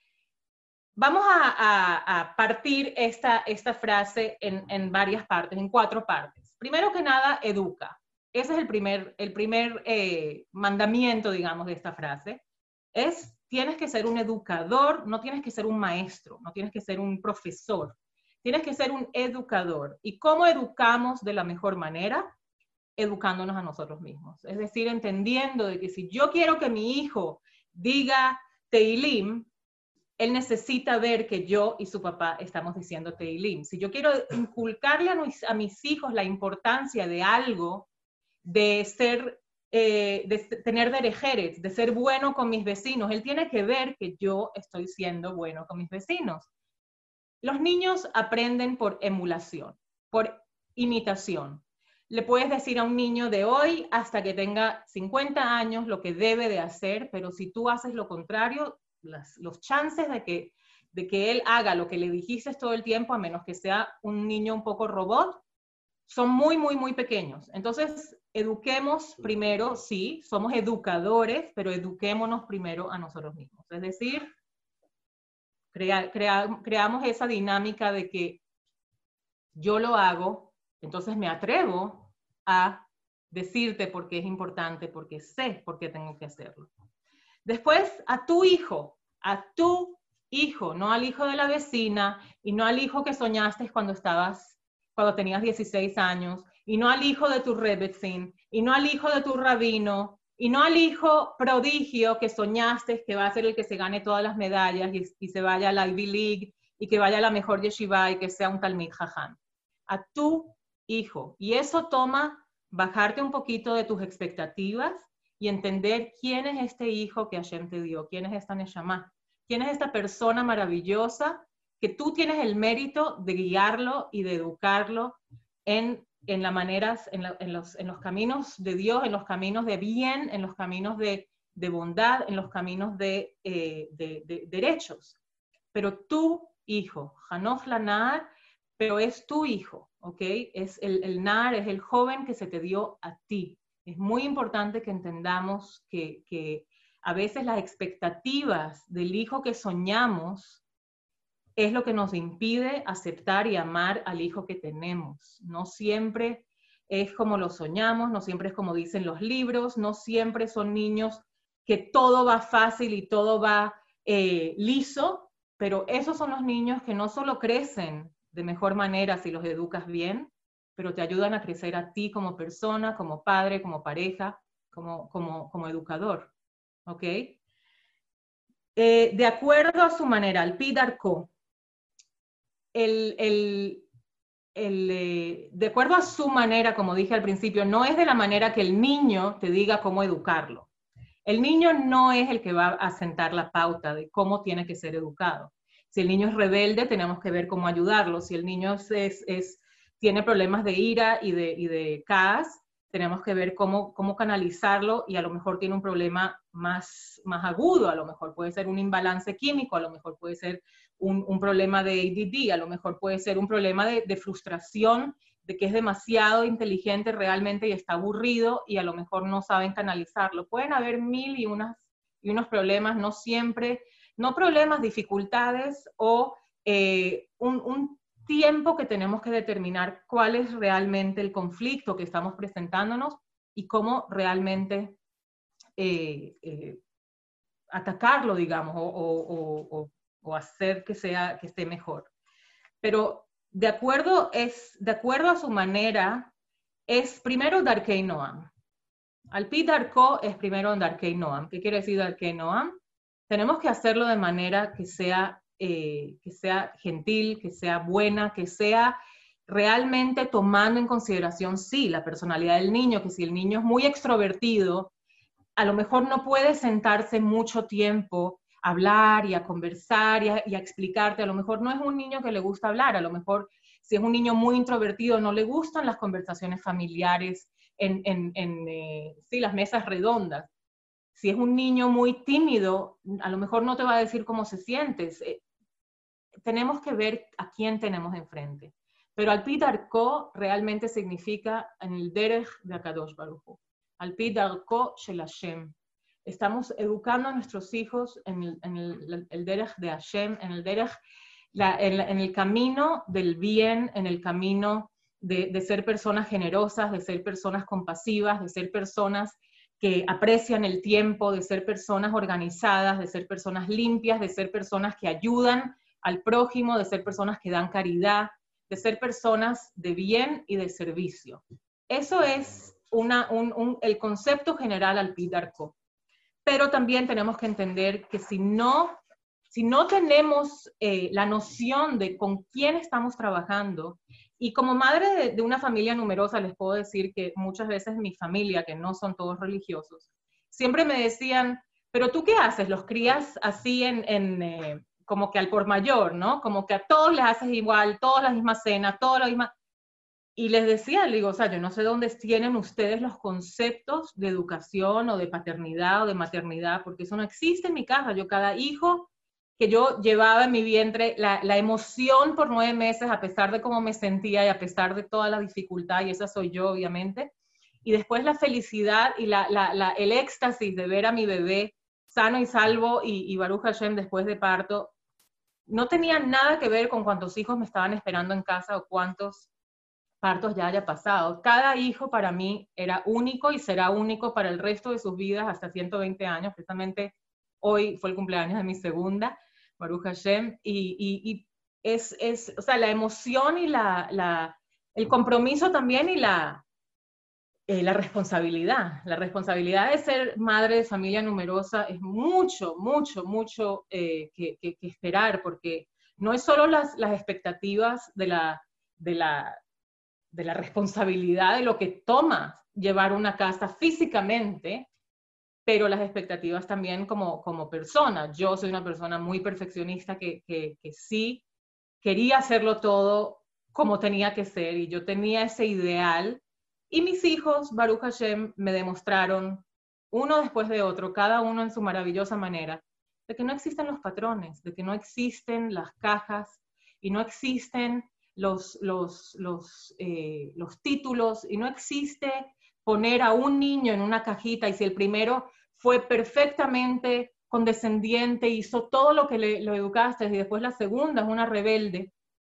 Vamos a, a, a partir esta, esta frase en, en varias partes, en cuatro partes. Primero que nada, educa. Ese es el primer, el primer eh, mandamiento, digamos, de esta frase. Es, tienes que ser un educador, no tienes que ser un maestro, no tienes que ser un profesor. Tienes que ser un educador. ¿Y cómo educamos de la mejor manera? Educándonos a nosotros mismos. Es decir, entendiendo de que si yo quiero que mi hijo diga Teilim, él necesita ver que yo y su papá estamos diciendo Teilim. Si yo quiero inculcarle a mis, a mis hijos la importancia de algo, de ser, eh, de tener derecheret, de ser bueno con mis vecinos, él tiene que ver que yo estoy siendo bueno con mis vecinos. Los niños aprenden por emulación, por imitación. Le puedes decir a un niño de hoy hasta que tenga cincuenta años lo que debe de hacer, pero si tú haces lo contrario, las, los chances de que, de que él haga lo que le dijiste todo el tiempo, a menos que sea un niño un poco robot, son muy, muy, muy pequeños. Entonces, eduquemos primero, sí, somos educadores, pero eduquémonos primero a nosotros mismos. Es decir, crea, crea, creamos esa dinámica de que yo lo hago, entonces me atrevo a decirte por qué es importante, porque sé por qué tengo que hacerlo. Después, a tu hijo, a tu hijo, no al hijo de la vecina, y no al hijo que soñaste cuando estabas, cuando tenías dieciséis años, y no al hijo de tu rebetzin, y no al hijo de tu rabino, y no al hijo prodigio que soñaste que va a ser el que se gane todas las medallas y, y se vaya a la Ivy League, y que vaya a la mejor yeshiva y que sea un Talmid Jajam. A tu hijo. Y eso toma bajarte un poquito de tus expectativas y entender quién es este hijo que Hashem te dio, quién es esta Neshama, quién es esta persona maravillosa que tú tienes el mérito de guiarlo y de educarlo en, en, la maneras, en, la, en, los, en los caminos de Dios, en los caminos de bien, en los caminos de, de bondad, en los caminos de, eh, de, de derechos. Pero tu hijo, Hanoch lanar, pero es tu hijo, ¿ok? Es el, el nar, es el joven que se te dio a ti. Es muy importante que entendamos que, que a veces las expectativas del hijo que soñamos es lo que nos impide aceptar y amar al hijo que tenemos. No siempre es como lo soñamos, no siempre es como dicen los libros, no siempre son niños que todo va fácil y todo va eh, liso, pero esos son los niños que no solo crecen de mejor manera si los educas bien, pero te ayudan a crecer a ti como persona, como padre, como pareja, como, como, como educador, ¿ok? Eh, de acuerdo a su manera, al Pi Darko, el, el, el, eh, de acuerdo a su manera, como dije al principio, no es de la manera que el niño te diga cómo educarlo. El niño no es el que va a sentar la pauta de cómo tiene que ser educado. Si el niño es rebelde, tenemos que ver cómo ayudarlo. Si el niño es, es, es, tiene problemas de ira y de, y de caas, tenemos que ver cómo, cómo canalizarlo, y a lo mejor tiene un problema más, más agudo, a lo mejor puede ser un imbalance químico, a lo mejor puede ser un, un problema de A D D, a lo mejor puede ser un problema de, de frustración, de que es demasiado inteligente realmente y está aburrido y a lo mejor no saben canalizarlo. Pueden haber mil y, unas, y unos problemas, no siempre, no problemas, dificultades o eh, un, un tiempo que tenemos que determinar cuál es realmente el conflicto que estamos presentándonos y cómo realmente eh, eh, atacarlo, digamos, o, o, o, o hacer que, sea, que esté mejor. Pero de acuerdo, es, de acuerdo a su manera, es primero Darkei Noam. Al Pi Darko es primero Darkei Noam. ¿Qué quiere decir Darkei Noam? Tenemos que hacerlo de manera que sea, eh, que sea gentil, que sea buena, que sea realmente tomando en consideración, sí, la personalidad del niño, que si el niño es muy extrovertido, a lo mejor no puede sentarse mucho tiempo a hablar y a conversar y a, y a explicarte. A lo mejor no es un niño que le gusta hablar, a lo mejor si es un niño muy introvertido no le gustan las conversaciones familiares en, en, en eh, sí, las mesas redondas. Si es un niño muy tímido, a lo mejor no te va a decir cómo se siente. Eh, tenemos que ver a quién tenemos enfrente. Pero al Pi Darko realmente significa en el Derech de Akadosh Baruj Hu. Al Pi Darko Shel Hashem. Estamos educando a nuestros hijos en el, en el, el Derech de Hashem, en el Derech, la, en, en el camino del bien, en el camino de, de ser personas generosas, de ser personas compasivas, de ser personas que aprecian el tiempo, de ser personas organizadas, de ser personas limpias, de ser personas que ayudan al prójimo, de ser personas que dan caridad, de ser personas de bien y de servicio. Eso es una, un, un, el concepto general al Pi Darko. Pero también tenemos que entender que si no, si no tenemos eh, la noción de con quién estamos trabajando, y como madre de, de una familia numerosa les puedo decir que muchas veces mi familia, que no son todos religiosos, siempre me decían, pero ¿tú qué haces? ¿Los crías así en, en eh, como que al por mayor, ¿no? Como que a todos les haces igual, todas las mismas cenas, todas las mismas... Y les decía, le digo, o sea, yo no sé dónde tienen ustedes los conceptos de educación o de paternidad o de maternidad, porque eso no existe en mi casa. Yo cada hijo que yo llevaba en mi vientre, la, la emoción por nueve meses, a pesar de cómo me sentía y a pesar de toda la dificultad, y esa soy yo, obviamente, y después la felicidad y la, la, la, el éxtasis de ver a mi bebé sano y salvo y, y Baruch Hashem después de parto, no tenía nada que ver con cuántos hijos me estaban esperando en casa o cuántos partos ya haya pasado. Cada hijo para mí era único y será único para el resto de sus vidas hasta ciento veinte años. Precisamente hoy fue el cumpleaños de mi segunda, Baruch Hashem, y, y, y es, es, o sea, la emoción y la, la, el compromiso también y la, eh, la responsabilidad. La responsabilidad de ser madre de familia numerosa es mucho, mucho, mucho eh, que, que, que esperar, porque no es solo las, las expectativas de la, de la de la responsabilidad de lo que toma llevar una casa físicamente, pero las expectativas también como, como persona. Yo soy una persona muy perfeccionista que, que, que sí quería hacerlo todo como tenía que ser, y yo tenía ese ideal, y mis hijos, Baruch Hashem, me demostraron, uno después de otro, cada uno en su maravillosa manera, de que no existen los patrones, de que no existen las cajas, y no existen Los, los, los, eh, los títulos, y no existe poner a un niño en una cajita y si el primero fue perfectamente condescendiente, hizo todo lo que le, lo educaste, y después la segunda es una rebelde,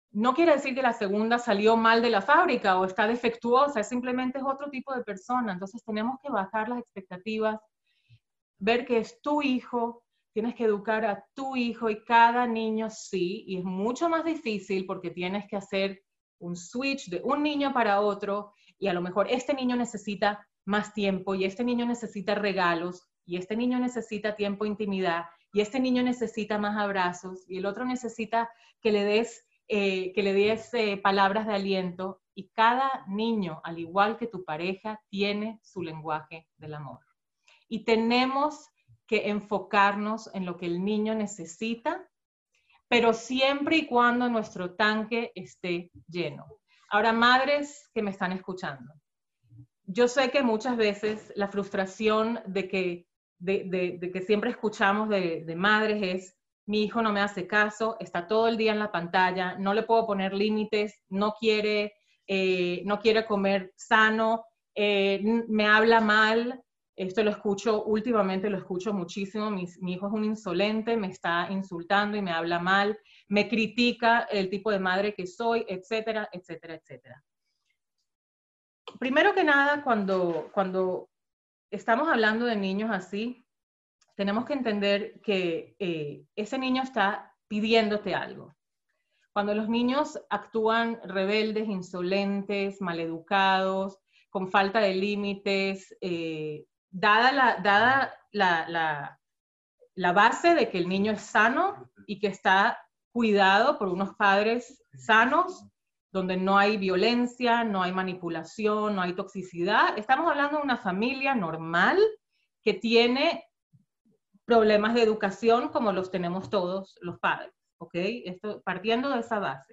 no quiere decir que la segunda salió mal de la fábrica o está defectuosa, simplemente es otro tipo de persona. Entonces tenemos que bajar las expectativas, ver que es tu hijo, tienes que educar a tu hijo y cada niño sí, y es mucho más difícil porque tienes que hacer un switch de un niño para otro y a lo mejor este niño necesita más tiempo y este niño necesita regalos y este niño necesita tiempo de intimidad y este niño necesita más abrazos y el otro necesita que le des, eh, que le des eh, palabras de aliento, y cada niño, al igual que tu pareja, tiene su lenguaje del amor. Y tenemos que enfocarnos en lo que el niño necesita, pero siempre y cuando nuestro tanque esté lleno. Ahora, madres que me están escuchando, yo sé que muchas veces la frustración de que, de, de, de que siempre escuchamos de, de madres es: mi hijo no me hace caso, está todo el día en la pantalla, no le puedo poner límites, no quiere, eh, no quiere comer sano, eh, me habla mal. Esto lo escucho, últimamente lo escucho muchísimo. Mi, mi hijo es un insolente, me está insultando y me habla mal, me critica el tipo de madre que soy, etcétera, etcétera, etcétera. Primero que nada, cuando, cuando estamos hablando de niños así, tenemos que entender que eh, ese niño está pidiéndote algo. Cuando los niños actúan rebeldes, insolentes, maleducados, con falta de límites, eh, dada, la, dada la, la, la base de que el niño es sano y que está cuidado por unos padres sanos, donde no hay violencia, no hay manipulación, no hay toxicidad, estamos hablando de una familia normal que tiene problemas de educación como los tenemos todos los padres, ¿ok? Esto, partiendo de esa base.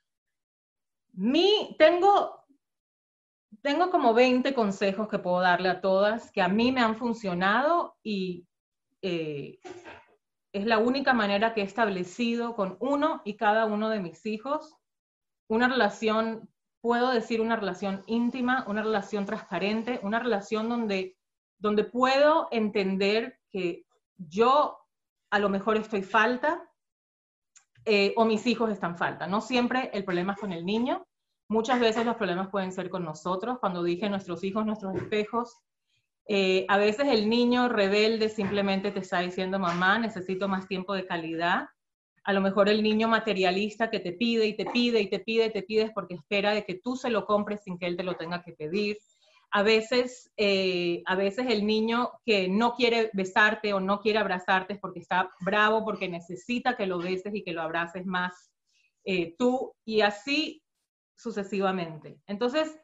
Mi, tengo, tengo como veinte consejos que puedo darle a todas, que a mí me han funcionado y eh, es la única manera que he establecido con uno y cada uno de mis hijos una relación, puedo decir una relación íntima, una relación transparente, una relación donde, donde puedo entender que yo a lo mejor estoy falta eh, o mis hijos están falta. No siempre el problema es con el niño, muchas veces los problemas pueden ser con nosotros. Cuando dije nuestros hijos, nuestros espejos, eh, a veces el niño rebelde simplemente te está diciendo: mamá, necesito más tiempo de calidad. A lo mejor el niño materialista que te pide y te pide y te pide y te pide porque espera de que tú se lo compres sin que él te lo tenga que pedir. A veces, eh, a veces el niño que no quiere besarte o no quiere abrazarte es porque está bravo, porque necesita que lo beses y que lo abraces más eh, tú, y así sucesivamente. Entonces,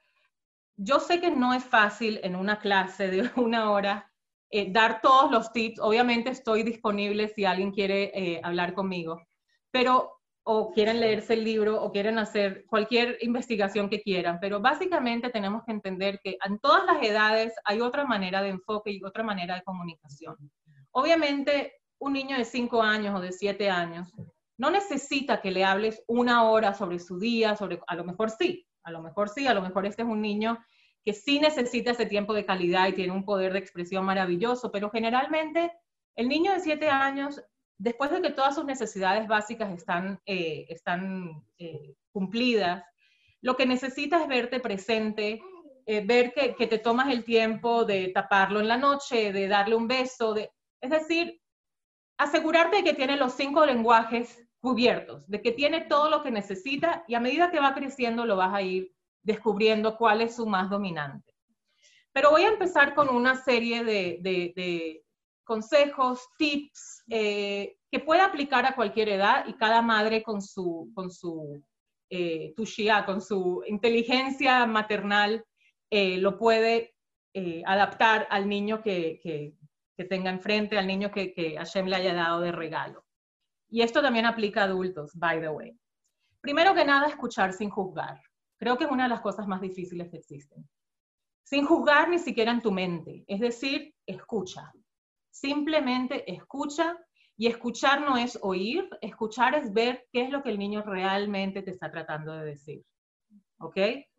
yo sé que no es fácil en una clase de una hora eh, dar todos los tips. Obviamente estoy disponible si alguien quiere eh, hablar conmigo, pero o quieren leerse el libro o quieren hacer cualquier investigación que quieran, pero básicamente tenemos que entender que en todas las edades hay otra manera de enfoque y otra manera de comunicación. Obviamente, un niño de cinco años o de siete años no necesita que le hables una hora sobre su día, sobre, a lo mejor sí, a lo mejor sí, a lo mejor este es un niño que sí necesita ese tiempo de calidad y tiene un poder de expresión maravilloso, pero generalmente el niño de siete años, después de que todas sus necesidades básicas están, eh, están eh, cumplidas, lo que necesita es verte presente, eh, ver que, que te tomas el tiempo de taparlo en la noche, de darle un beso, de, es decir, asegurarte de que tiene los cinco lenguajes cubiertos, de que tiene todo lo que necesita, y a medida que va creciendo lo vas a ir descubriendo cuál es su más dominante. Pero voy a empezar con una serie de, de, de consejos, tips, eh, que puede aplicar a cualquier edad, y cada madre con su, con su eh, tushia, con su inteligencia maternal, eh, lo puede eh, adaptar al niño que, que, que tenga enfrente, al niño que, que Hashem le haya dado de regalo. Y esto también aplica a adultos, by the way. Primero que nada, escuchar sin juzgar. Creo que es una de las cosas más difíciles que existen. Sin juzgar ni siquiera en tu mente. Es decir, escucha. Simplemente escucha, y escuchar no es oír, escuchar es ver qué es lo que el niño realmente te está tratando de decir. ¿Ok?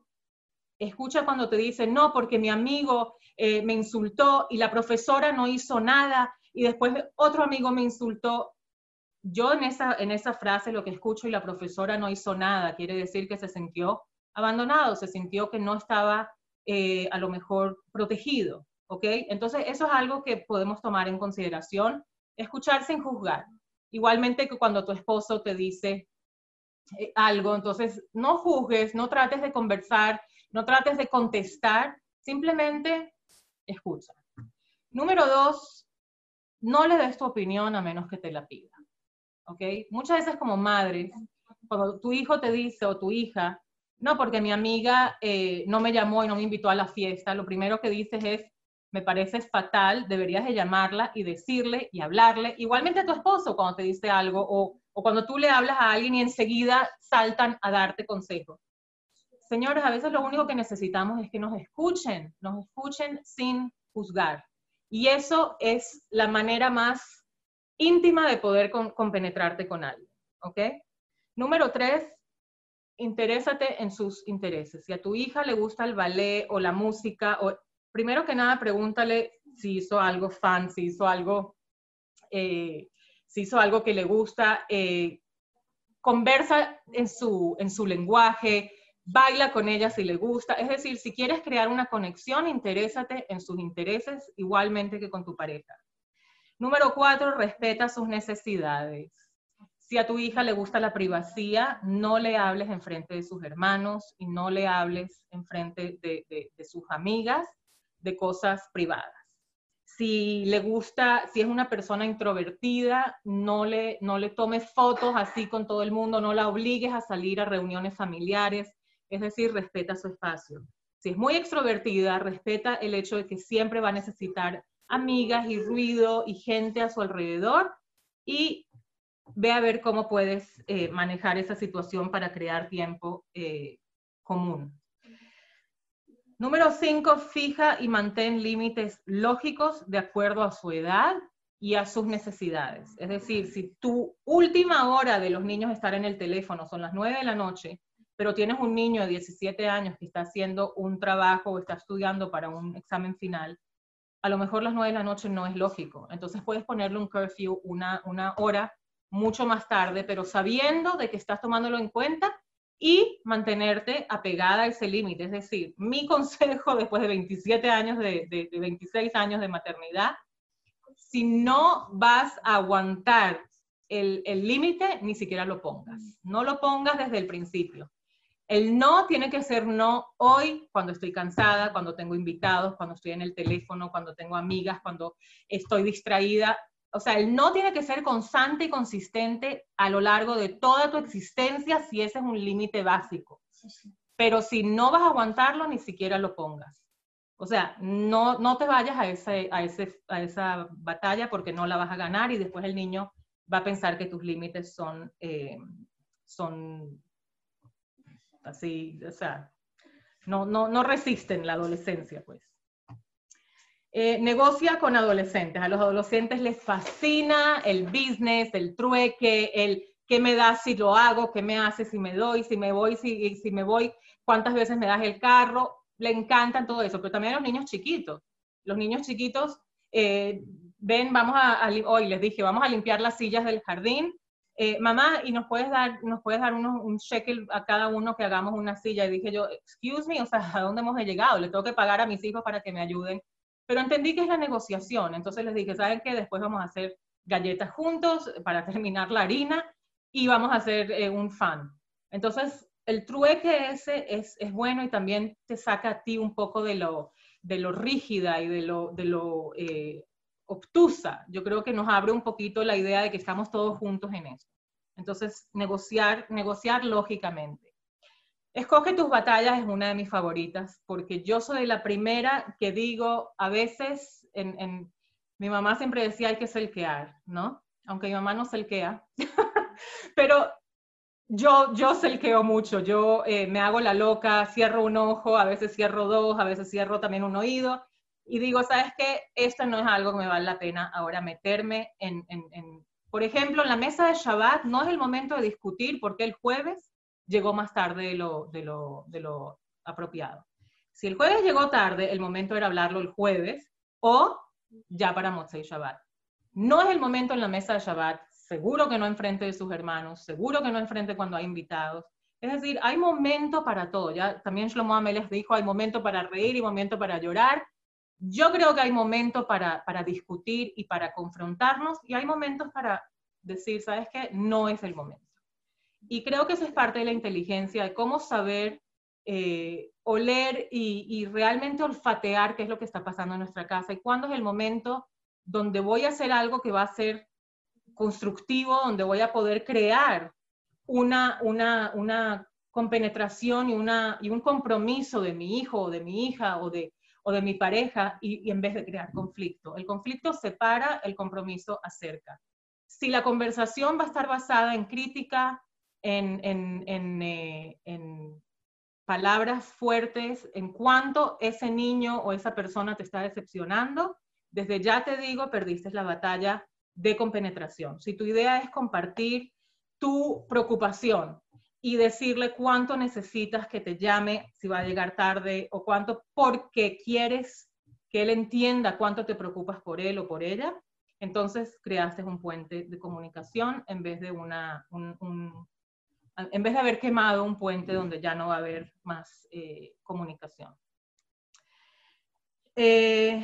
Escucha cuando te dice: no, porque mi amigo eh, me insultó y la profesora no hizo nada y después otro amigo me insultó. yo en esa, en esa frase lo que escucho y la profesora no hizo nada, quiere decir que se sintió abandonado, se sintió que no estaba eh, a lo mejor protegido, ¿ok? Entonces eso es algo que podemos tomar en consideración, escuchar sin juzgar. Igualmente que cuando tu esposo te dice eh, algo, entonces no juzgues, no trates de conversar, no trates de contestar, simplemente escucha. Número dos, no le des tu opinión a menos que te la pida, ¿ok? Muchas veces como madres, cuando tu hijo te dice o tu hija, no, porque mi amiga eh, no me llamó y no me invitó a la fiesta, lo primero que dices es, me parece fatal, deberías de llamarla y decirle y hablarle. Igualmente a tu esposo cuando te dice algo o, o cuando tú le hablas a alguien y enseguida saltan a darte consejos. Señores, a veces lo único que necesitamos es que nos escuchen, nos escuchen sin juzgar. Y eso es la manera más íntima de poder con, compenetrarte con alguien, ¿ok? Número tres, interésate en sus intereses. Si a tu hija le gusta el ballet o la música, o, primero que nada pregúntale si hizo algo fan, si hizo algo, eh, si hizo algo que le gusta, eh, conversa en su, en su lenguaje, baila con ella si le gusta. Es decir, si quieres crear una conexión, interésate en sus intereses igualmente que con tu pareja. Número cuatro, respeta sus necesidades. Si a tu hija le gusta la privacidad, no le hables enfrente de sus hermanos y no le hables enfrente de, de, de sus amigas de cosas privadas. Si le gusta, si es una persona introvertida, no le, no le tomes fotos así con todo el mundo, no la obligues a salir a reuniones familiares, es decir, respeta su espacio. Si es muy extrovertida, respeta el hecho de que siempre va a necesitar amigas y ruido y gente a su alrededor y ve a ver cómo puedes eh, manejar esa situación para crear tiempo eh, común. Número cinco, fija y mantén límites lógicos de acuerdo a su edad y a sus necesidades. Es decir, si tu última hora de los niños estar en el teléfono son las nueve de la noche, pero tienes un niño de diecisiete años que está haciendo un trabajo o está estudiando para un examen final, a lo mejor las nueve de la noche no es lógico. Entonces puedes ponerle un curfew, una, una hora mucho más tarde, pero sabiendo de que estás tomándolo en cuenta y mantenerte apegada a ese límite. Es decir, mi consejo después de veintisiete años, de, de, de veintiséis años de maternidad, si no vas a aguantar el límite, ni siquiera lo pongas. No lo pongas desde el principio. El no tiene que ser no hoy, cuando estoy cansada, cuando tengo invitados, cuando estoy en el teléfono, cuando tengo amigas, cuando estoy distraída. O sea, el no tiene que ser constante y consistente a lo largo de toda tu existencia si ese es un límite básico. Pero si no vas a aguantarlo, ni siquiera lo pongas. O sea, no, no te vayas a, ese, a, ese, a esa batalla porque no la vas a ganar y después el niño va a pensar que tus límites son... Eh, son así, o sea, no, no, no resisten la adolescencia, pues. Eh, negocia con adolescentes. A los adolescentes les fascina el business, el trueque, el qué me das si lo hago, qué me hace si me doy, si me voy, si, si me voy, cuántas veces me das el carro. Le encantan todo eso, pero también a los niños chiquitos. Los niños chiquitos eh, ven, vamos a, a, hoy les dije, vamos a limpiar las sillas del jardín. Eh, mamá, ¿y nos puedes dar, nos puedes dar unos, un shekel a cada uno que hagamos una silla? Y dije yo, excuse me, o sea, ¿a dónde hemos llegado? Le tengo que pagar a mis hijos para que me ayuden. Pero entendí que es la negociación. Entonces les dije, ¿saben qué? Después vamos a hacer galletas juntos para terminar la harina y vamos a hacer eh, un fan. Entonces, el trueque ese es, es bueno y también te saca a ti un poco de lo, de lo rígida y de lo, de lo eh, obtusa. Yo creo que nos abre un poquito la idea de que estamos todos juntos en esto. Entonces, negociar, negociar lógicamente. Escoge tus batallas es una de mis favoritas, porque yo soy la primera que digo, a veces, en, en, mi mamá siempre decía hay que selquear, ¿no? Aunque mi mamá no selquea, pero yo, yo selqueo mucho, yo eh, me hago la loca, cierro un ojo, a veces cierro dos, a veces cierro también un oído, y digo, ¿sabes qué? Esto no es algo que me vale la pena ahora meterme en, en, en... Por ejemplo, en la mesa de Shabbat no es el momento de discutir por qué el jueves llegó más tarde de lo, de, lo, de lo apropiado. Si el jueves llegó tarde, el momento era hablarlo el jueves o ya para Motzei Shabbat. No es el momento en la mesa de Shabbat seguro que no enfrente de sus hermanos, seguro que no enfrente cuando hay invitados. Es decir, hay momento para todo. Ya también Shlomo Amelech dijo, hay momento para reír y momento para llorar. Yo creo que hay momento para, para discutir y para confrontarnos, y hay momentos para decir, ¿sabes qué? No es el momento. Y creo que eso es parte de la inteligencia, de cómo saber eh, oler y, y realmente olfatear qué es lo que está pasando en nuestra casa, y cuándo es el momento donde voy a hacer algo que va a ser constructivo, donde voy a poder crear una, una, una compenetración y, una, y un compromiso de mi hijo o de mi hija o de, o de mi pareja, y, y en vez de crear conflicto. El conflicto separa, el compromiso acerca. Si la conversación va a estar basada en crítica, en, en, en, eh, en palabras fuertes, en cuanto ese niño o esa persona te está decepcionando, desde ya te digo, perdiste la batalla de compenetración. Si tu idea es compartir tu preocupación y decirle cuánto necesitas que te llame si va a llegar tarde, o cuánto porque quieres que él entienda cuánto te preocupas por él o por ella, entonces creaste un puente de comunicación en vez de una, un, un, en vez de haber quemado un puente donde ya no va a haber más eh, comunicación. Eh,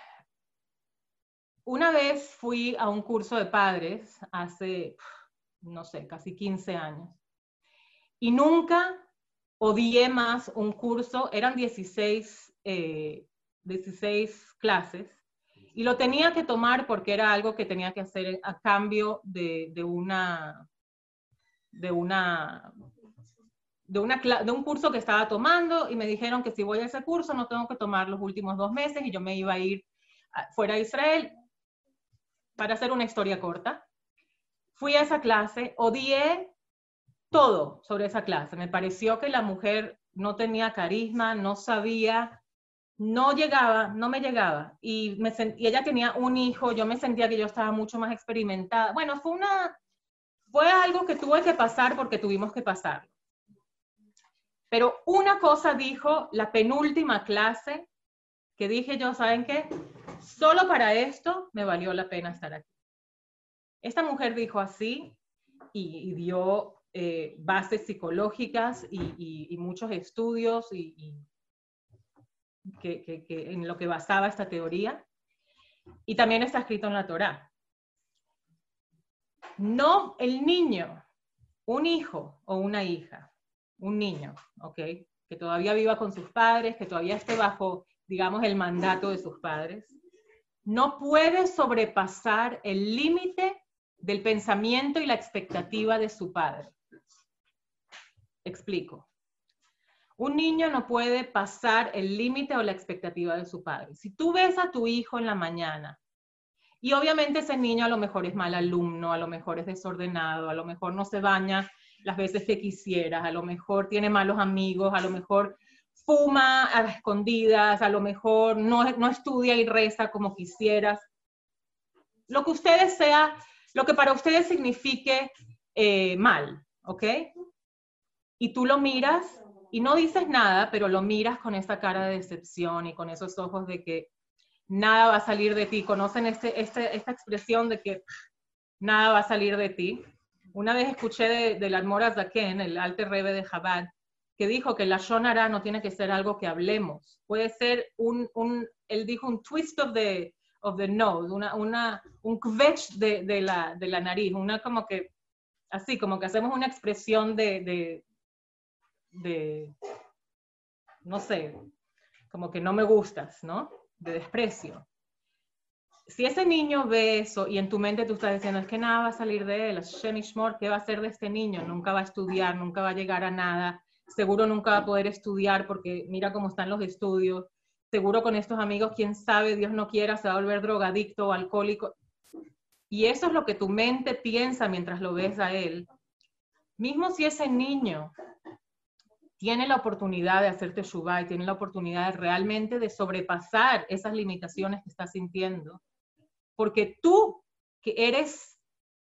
una vez fui a un curso de padres hace, no sé, casi quince años. Y nunca odié más un curso, eran dieciséis, eh, dieciséis clases, y lo tenía que tomar porque era algo que tenía que hacer a cambio de, de, una, de, una, de, una, de un curso que estaba tomando, y me dijeron que si voy a ese curso no tengo que tomar los últimos dos meses, y yo me iba a ir fuera de Israel. Para hacer una historia corta, fui a esa clase, odié todo sobre esa clase. Me pareció que la mujer no tenía carisma, no sabía, no llegaba, no me llegaba. Y, me y ella tenía un hijo, yo me sentía que yo estaba mucho más experimentada. Bueno, fue, una, fue algo que tuve que pasar porque tuvimos que pasarlo. Pero una cosa dijo la penúltima clase, que dije yo, ¿saben qué? Solo para esto me valió la pena estar aquí. Esta mujer dijo así y, y dio eh, bases psicológicas y, y, y muchos estudios y, y que, que, que en lo que basaba esta teoría. Y también está escrito en la Torá. No, el niño, un hijo o una hija, un niño, ¿ok? Que todavía viva con sus padres, que todavía esté bajo, digamos, el mandato de sus padres, no puede sobrepasar el límite del pensamiento y la expectativa de su padre. Explico. Un niño no puede pasar el límite o la expectativa de su padre. Si tú ves a tu hijo en la mañana, y obviamente ese niño a lo mejor es mal alumno, a lo mejor es desordenado, a lo mejor no se baña las veces que quisieras, a lo mejor tiene malos amigos, a lo mejor fuma a las escondidas, a lo mejor no, no estudia y reza como quisieras. Lo que ustedes sea, lo que para ustedes signifique eh, mal, ¿ok? Y tú lo miras y no dices nada, pero lo miras con esa cara de decepción y con esos ojos de que nada va a salir de ti. ¿Conocen este, este, esta expresión de que nada va a salir de ti? Una vez escuché de, del Admor Azaken, el Alter Rebbe de Chabad, que dijo que la Lashon Hara no tiene que ser algo que hablemos. Puede ser un, un él dijo un twist of the, of the nose, una, una, un kvetch de, de, la, de la nariz, una como que, así, como que hacemos una expresión de, de, de, no sé, como que no me gustas, ¿no? De desprecio. Si ese niño ve eso y en tu mente tú estás diciendo, es que nada va a salir de él, Hashem Yishmor, ¿qué va a hacer de este niño? Nunca va a estudiar, nunca va a llegar a nada, seguro nunca va a poder estudiar porque mira cómo están los estudios, seguro con estos amigos, quién sabe, Dios no quiera, se va a volver drogadicto o alcohólico. Y eso es lo que tu mente piensa mientras lo ves a él. Mismo si ese niño tiene la oportunidad de hacer teshuvá y tiene la oportunidad de realmente de sobrepasar esas limitaciones que está sintiendo, porque tú, que eres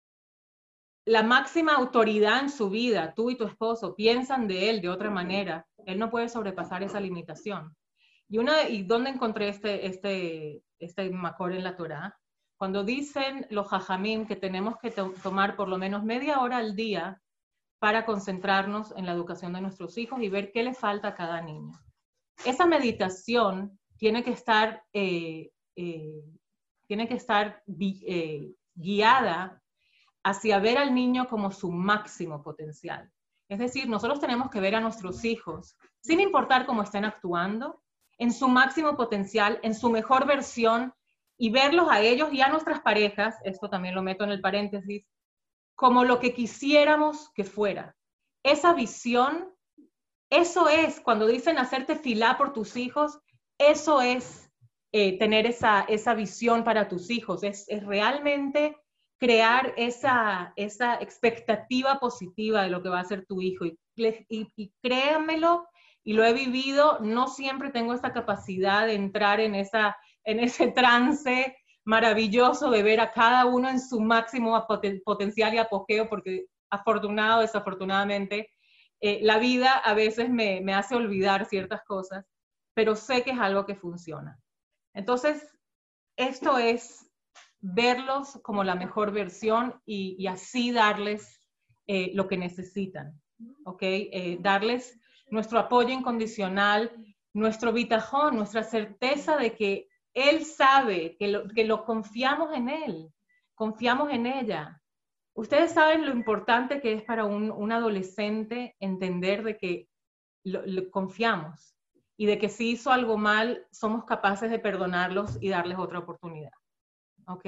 la máxima autoridad en su vida, tú y tu esposo piensan de él de otra manera, él no puede sobrepasar esa limitación. ¿Y, una, y dónde encontré este, este, este macor en la Torá? Cuando dicen los jajamim que tenemos que to tomar por lo menos media hora al día para concentrarnos en la educación de nuestros hijos y ver qué le falta a cada niño. Esa meditación tiene que estar, eh, eh, tiene que estar eh, guiada hacia ver al niño como su máximo potencial. Es decir, nosotros tenemos que ver a nuestros hijos, sin importar cómo estén actuando, en su máximo potencial, en su mejor versión, y verlos a ellos y a nuestras parejas, esto también lo meto en el paréntesis, como lo que quisiéramos que fuera. Esa visión, eso es, cuando dicen hacerte filá por tus hijos, eso es eh, tener esa, esa visión para tus hijos, es, es realmente crear esa, esa expectativa positiva de lo que va a ser tu hijo. Y, y, y créanmelo, y lo he vivido, no siempre tengo esa capacidad de entrar en, esa, en ese trance maravilloso de ver a cada uno en su máximo poten, potencial y apogeo, porque afortunado o desafortunadamente, eh, la vida a veces me, me hace olvidar ciertas cosas, pero sé que es algo que funciona. Entonces, esto es verlos como la mejor versión y, y así darles eh, lo que necesitan, ¿ok? Eh, darles nuestro apoyo incondicional, nuestro bitajón, nuestra certeza de que Él sabe, que lo, que lo confiamos en Él, confiamos en ella. Ustedes saben lo importante que es para un, un adolescente entender de que lo, lo confiamos y de que si hizo algo mal, somos capaces de perdonarlos y darles otra oportunidad. ¿Ok?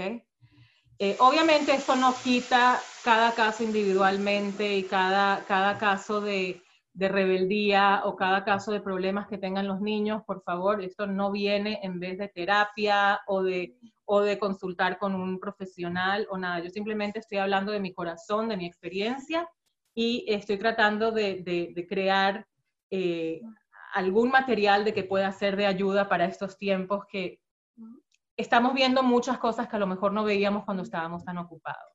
Eh, obviamente esto no quita cada caso individualmente y cada, cada caso de, de rebeldía o cada caso de problemas que tengan los niños. Por favor, esto no viene en vez de terapia o de, o de consultar con un profesional o nada. Yo simplemente estoy hablando de mi corazón, de mi experiencia y estoy tratando de, de, de crear eh, algún material de que pueda ser de ayuda para estos tiempos que estamos viendo muchas cosas que a lo mejor no veíamos cuando estábamos tan ocupados.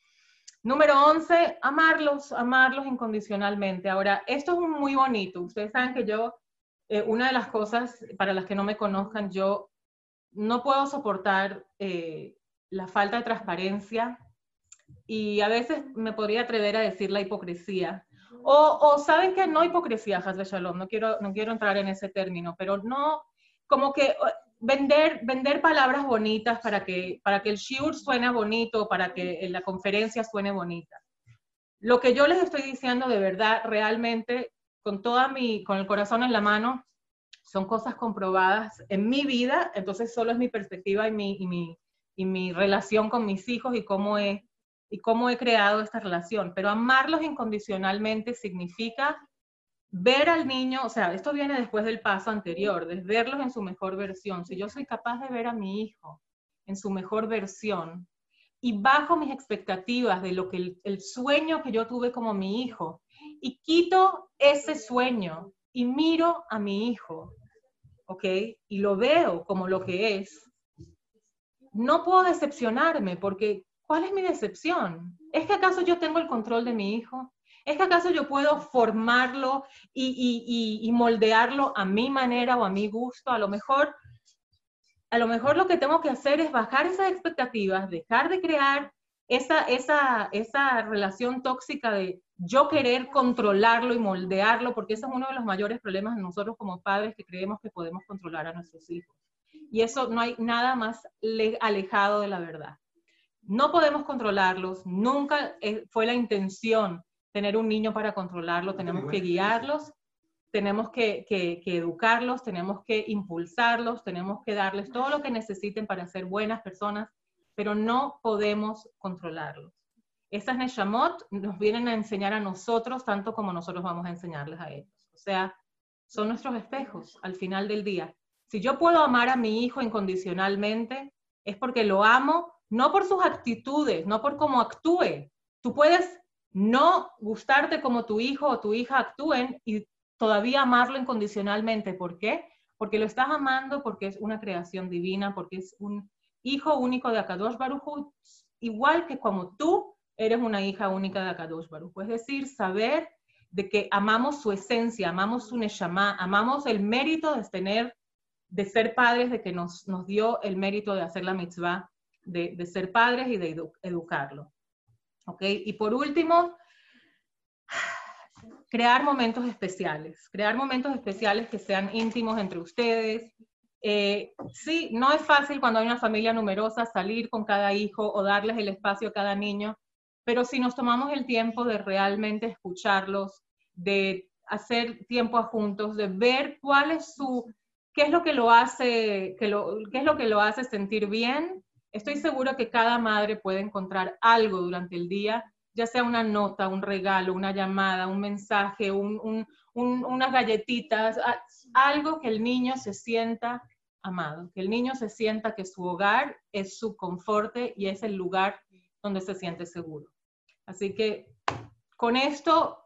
Número once, amarlos, amarlos incondicionalmente. Ahora, esto es muy bonito. Ustedes saben que yo, eh, una de las cosas, para las que no me conozcan, yo no puedo soportar eh, la falta de transparencia y a veces me podría atrever a decir la hipocresía. O, o saben que no hipocresía, Haz de Shalom, no quiero, no quiero entrar en ese término, pero no, como que vender, vender palabras bonitas para que, para que el shiur suene bonito, para que la conferencia suene bonita. Lo que yo les estoy diciendo de verdad, realmente, con toda mi, con el corazón en la mano, son cosas comprobadas en mi vida, entonces solo es mi perspectiva y mi, y mi, y mi relación con mis hijos y cómo he, y cómo he creado esta relación. Pero amarlos incondicionalmente significa ver al niño, o sea, esto viene después del paso anterior, de verlos en su mejor versión. Si yo soy capaz de ver a mi hijo en su mejor versión y bajo mis expectativas de lo que el, el sueño que yo tuve como mi hijo y quito ese sueño y miro a mi hijo, ¿ok? Y lo veo como lo que es, no puedo decepcionarme porque ¿cuál es mi decepción? ¿Es que acaso yo tengo el control de mi hijo? ¿Es que acaso yo puedo formarlo y, y, y, y moldearlo a mi manera o a mi gusto? A lo mejor, a lo mejor lo que tengo que hacer es bajar esas expectativas, dejar de crear esa, esa, esa relación tóxica de yo querer controlarlo y moldearlo, porque ese es uno de los mayores problemas de nosotros como padres, que creemos que podemos controlar a nuestros hijos. Y eso no hay nada más alejado de la verdad. No podemos controlarlos, nunca fue la intención tener un niño para controlarlo, tenemos que guiarlos, tenemos que, que, que educarlos, tenemos que impulsarlos, tenemos que darles todo lo que necesiten para ser buenas personas, pero no podemos controlarlos. Esas neshamot nos vienen a enseñar a nosotros tanto como nosotros vamos a enseñarles a ellos. O sea, son nuestros espejos al final del día. Si yo puedo amar a mi hijo incondicionalmente, es porque lo amo, no por sus actitudes, no por cómo actúe. Tú puedes no gustarte como tu hijo o tu hija actúen y todavía amarlo incondicionalmente. ¿Por qué? Porque lo estás amando, porque es una creación divina, porque es un hijo único de Akadosh Baruj Hu, igual que como tú eres una hija única de Akadosh Baruj Hu. Es decir, saber de que amamos su esencia, amamos su neshama, amamos el mérito de tener, de ser padres, de que nos, nos dio el mérito de hacer la mitzvah, de, de ser padres y de edu educarlo. ¿Okay? Y por último, crear momentos especiales, crear momentos especiales que sean íntimos entre ustedes. Eh, sí, no es fácil cuando hay una familia numerosa salir con cada hijo o darles el espacio a cada niño, pero si nos tomamos el tiempo de realmente escucharlos, de hacer tiempo juntos, de ver cuál es su, qué es lo que lo hace, que lo, qué es lo que lo hace sentir bien, estoy segura que cada madre puede encontrar algo durante el día, ya sea una nota, un regalo, una llamada, un mensaje, un, un, un, unas galletitas, algo que el niño se sienta amado, que el niño se sienta que su hogar es su conforte y es el lugar donde se siente seguro. Así que con esto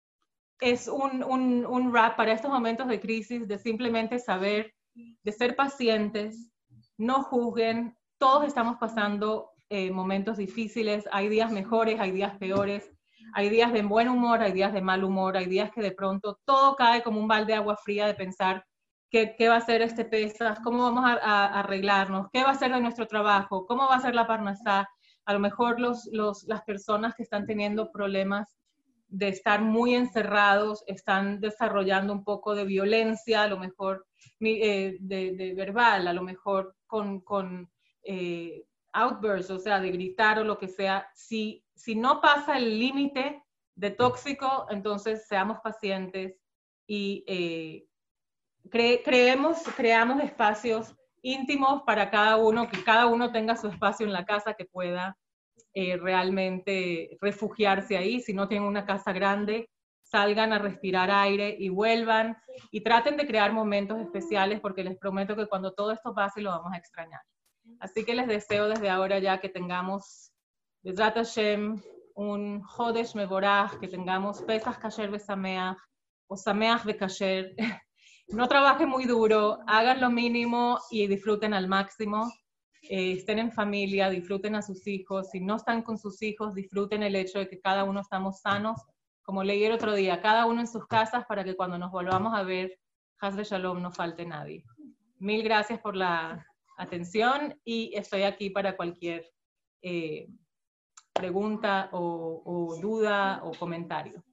es un, un, un wrap para estos momentos de crisis, de simplemente saber, de ser pacientes, no juzguen, todos estamos pasando eh, momentos difíciles, hay días mejores, hay días peores, hay días de buen humor, hay días de mal humor, hay días que de pronto todo cae como un balde de agua fría de pensar qué, qué va a ser este Pesaj, cómo vamos a, a arreglarnos, qué va a ser de nuestro trabajo, cómo va a ser la Parnasá. A lo mejor los, los, las personas que están teniendo problemas de estar muy encerrados están desarrollando un poco de violencia, a lo mejor eh, de, de verbal, a lo mejor con, con eh, outbursts, o sea, de gritar o lo que sea. Si, si no pasa el límite de tóxico, entonces seamos pacientes y eh, cre creemos, creamos espacios íntimos para cada uno, que cada uno tenga su espacio en la casa que pueda eh, realmente refugiarse ahí. Si no tienen una casa grande, salgan a respirar aire y vuelvan y traten de crear momentos especiales porque les prometo que cuando todo esto pase lo vamos a extrañar. Así que les deseo desde ahora ya que tengamos Bezrat Hashem, un Jodesh Mevorach, que tengamos Pesach Kasher Besameach o Sameach Bekasher. No trabajen muy duro, hagan lo mínimo y disfruten al máximo. Eh, estén en familia, disfruten a sus hijos. Si no están con sus hijos, disfruten el hecho de que cada uno estamos sanos. Como leí el otro día, cada uno en sus casas para que cuando nos volvamos a ver, Haz de Shalom, no falte nadie. Mil gracias por la atención y estoy aquí para cualquier eh, pregunta o, o duda o comentario.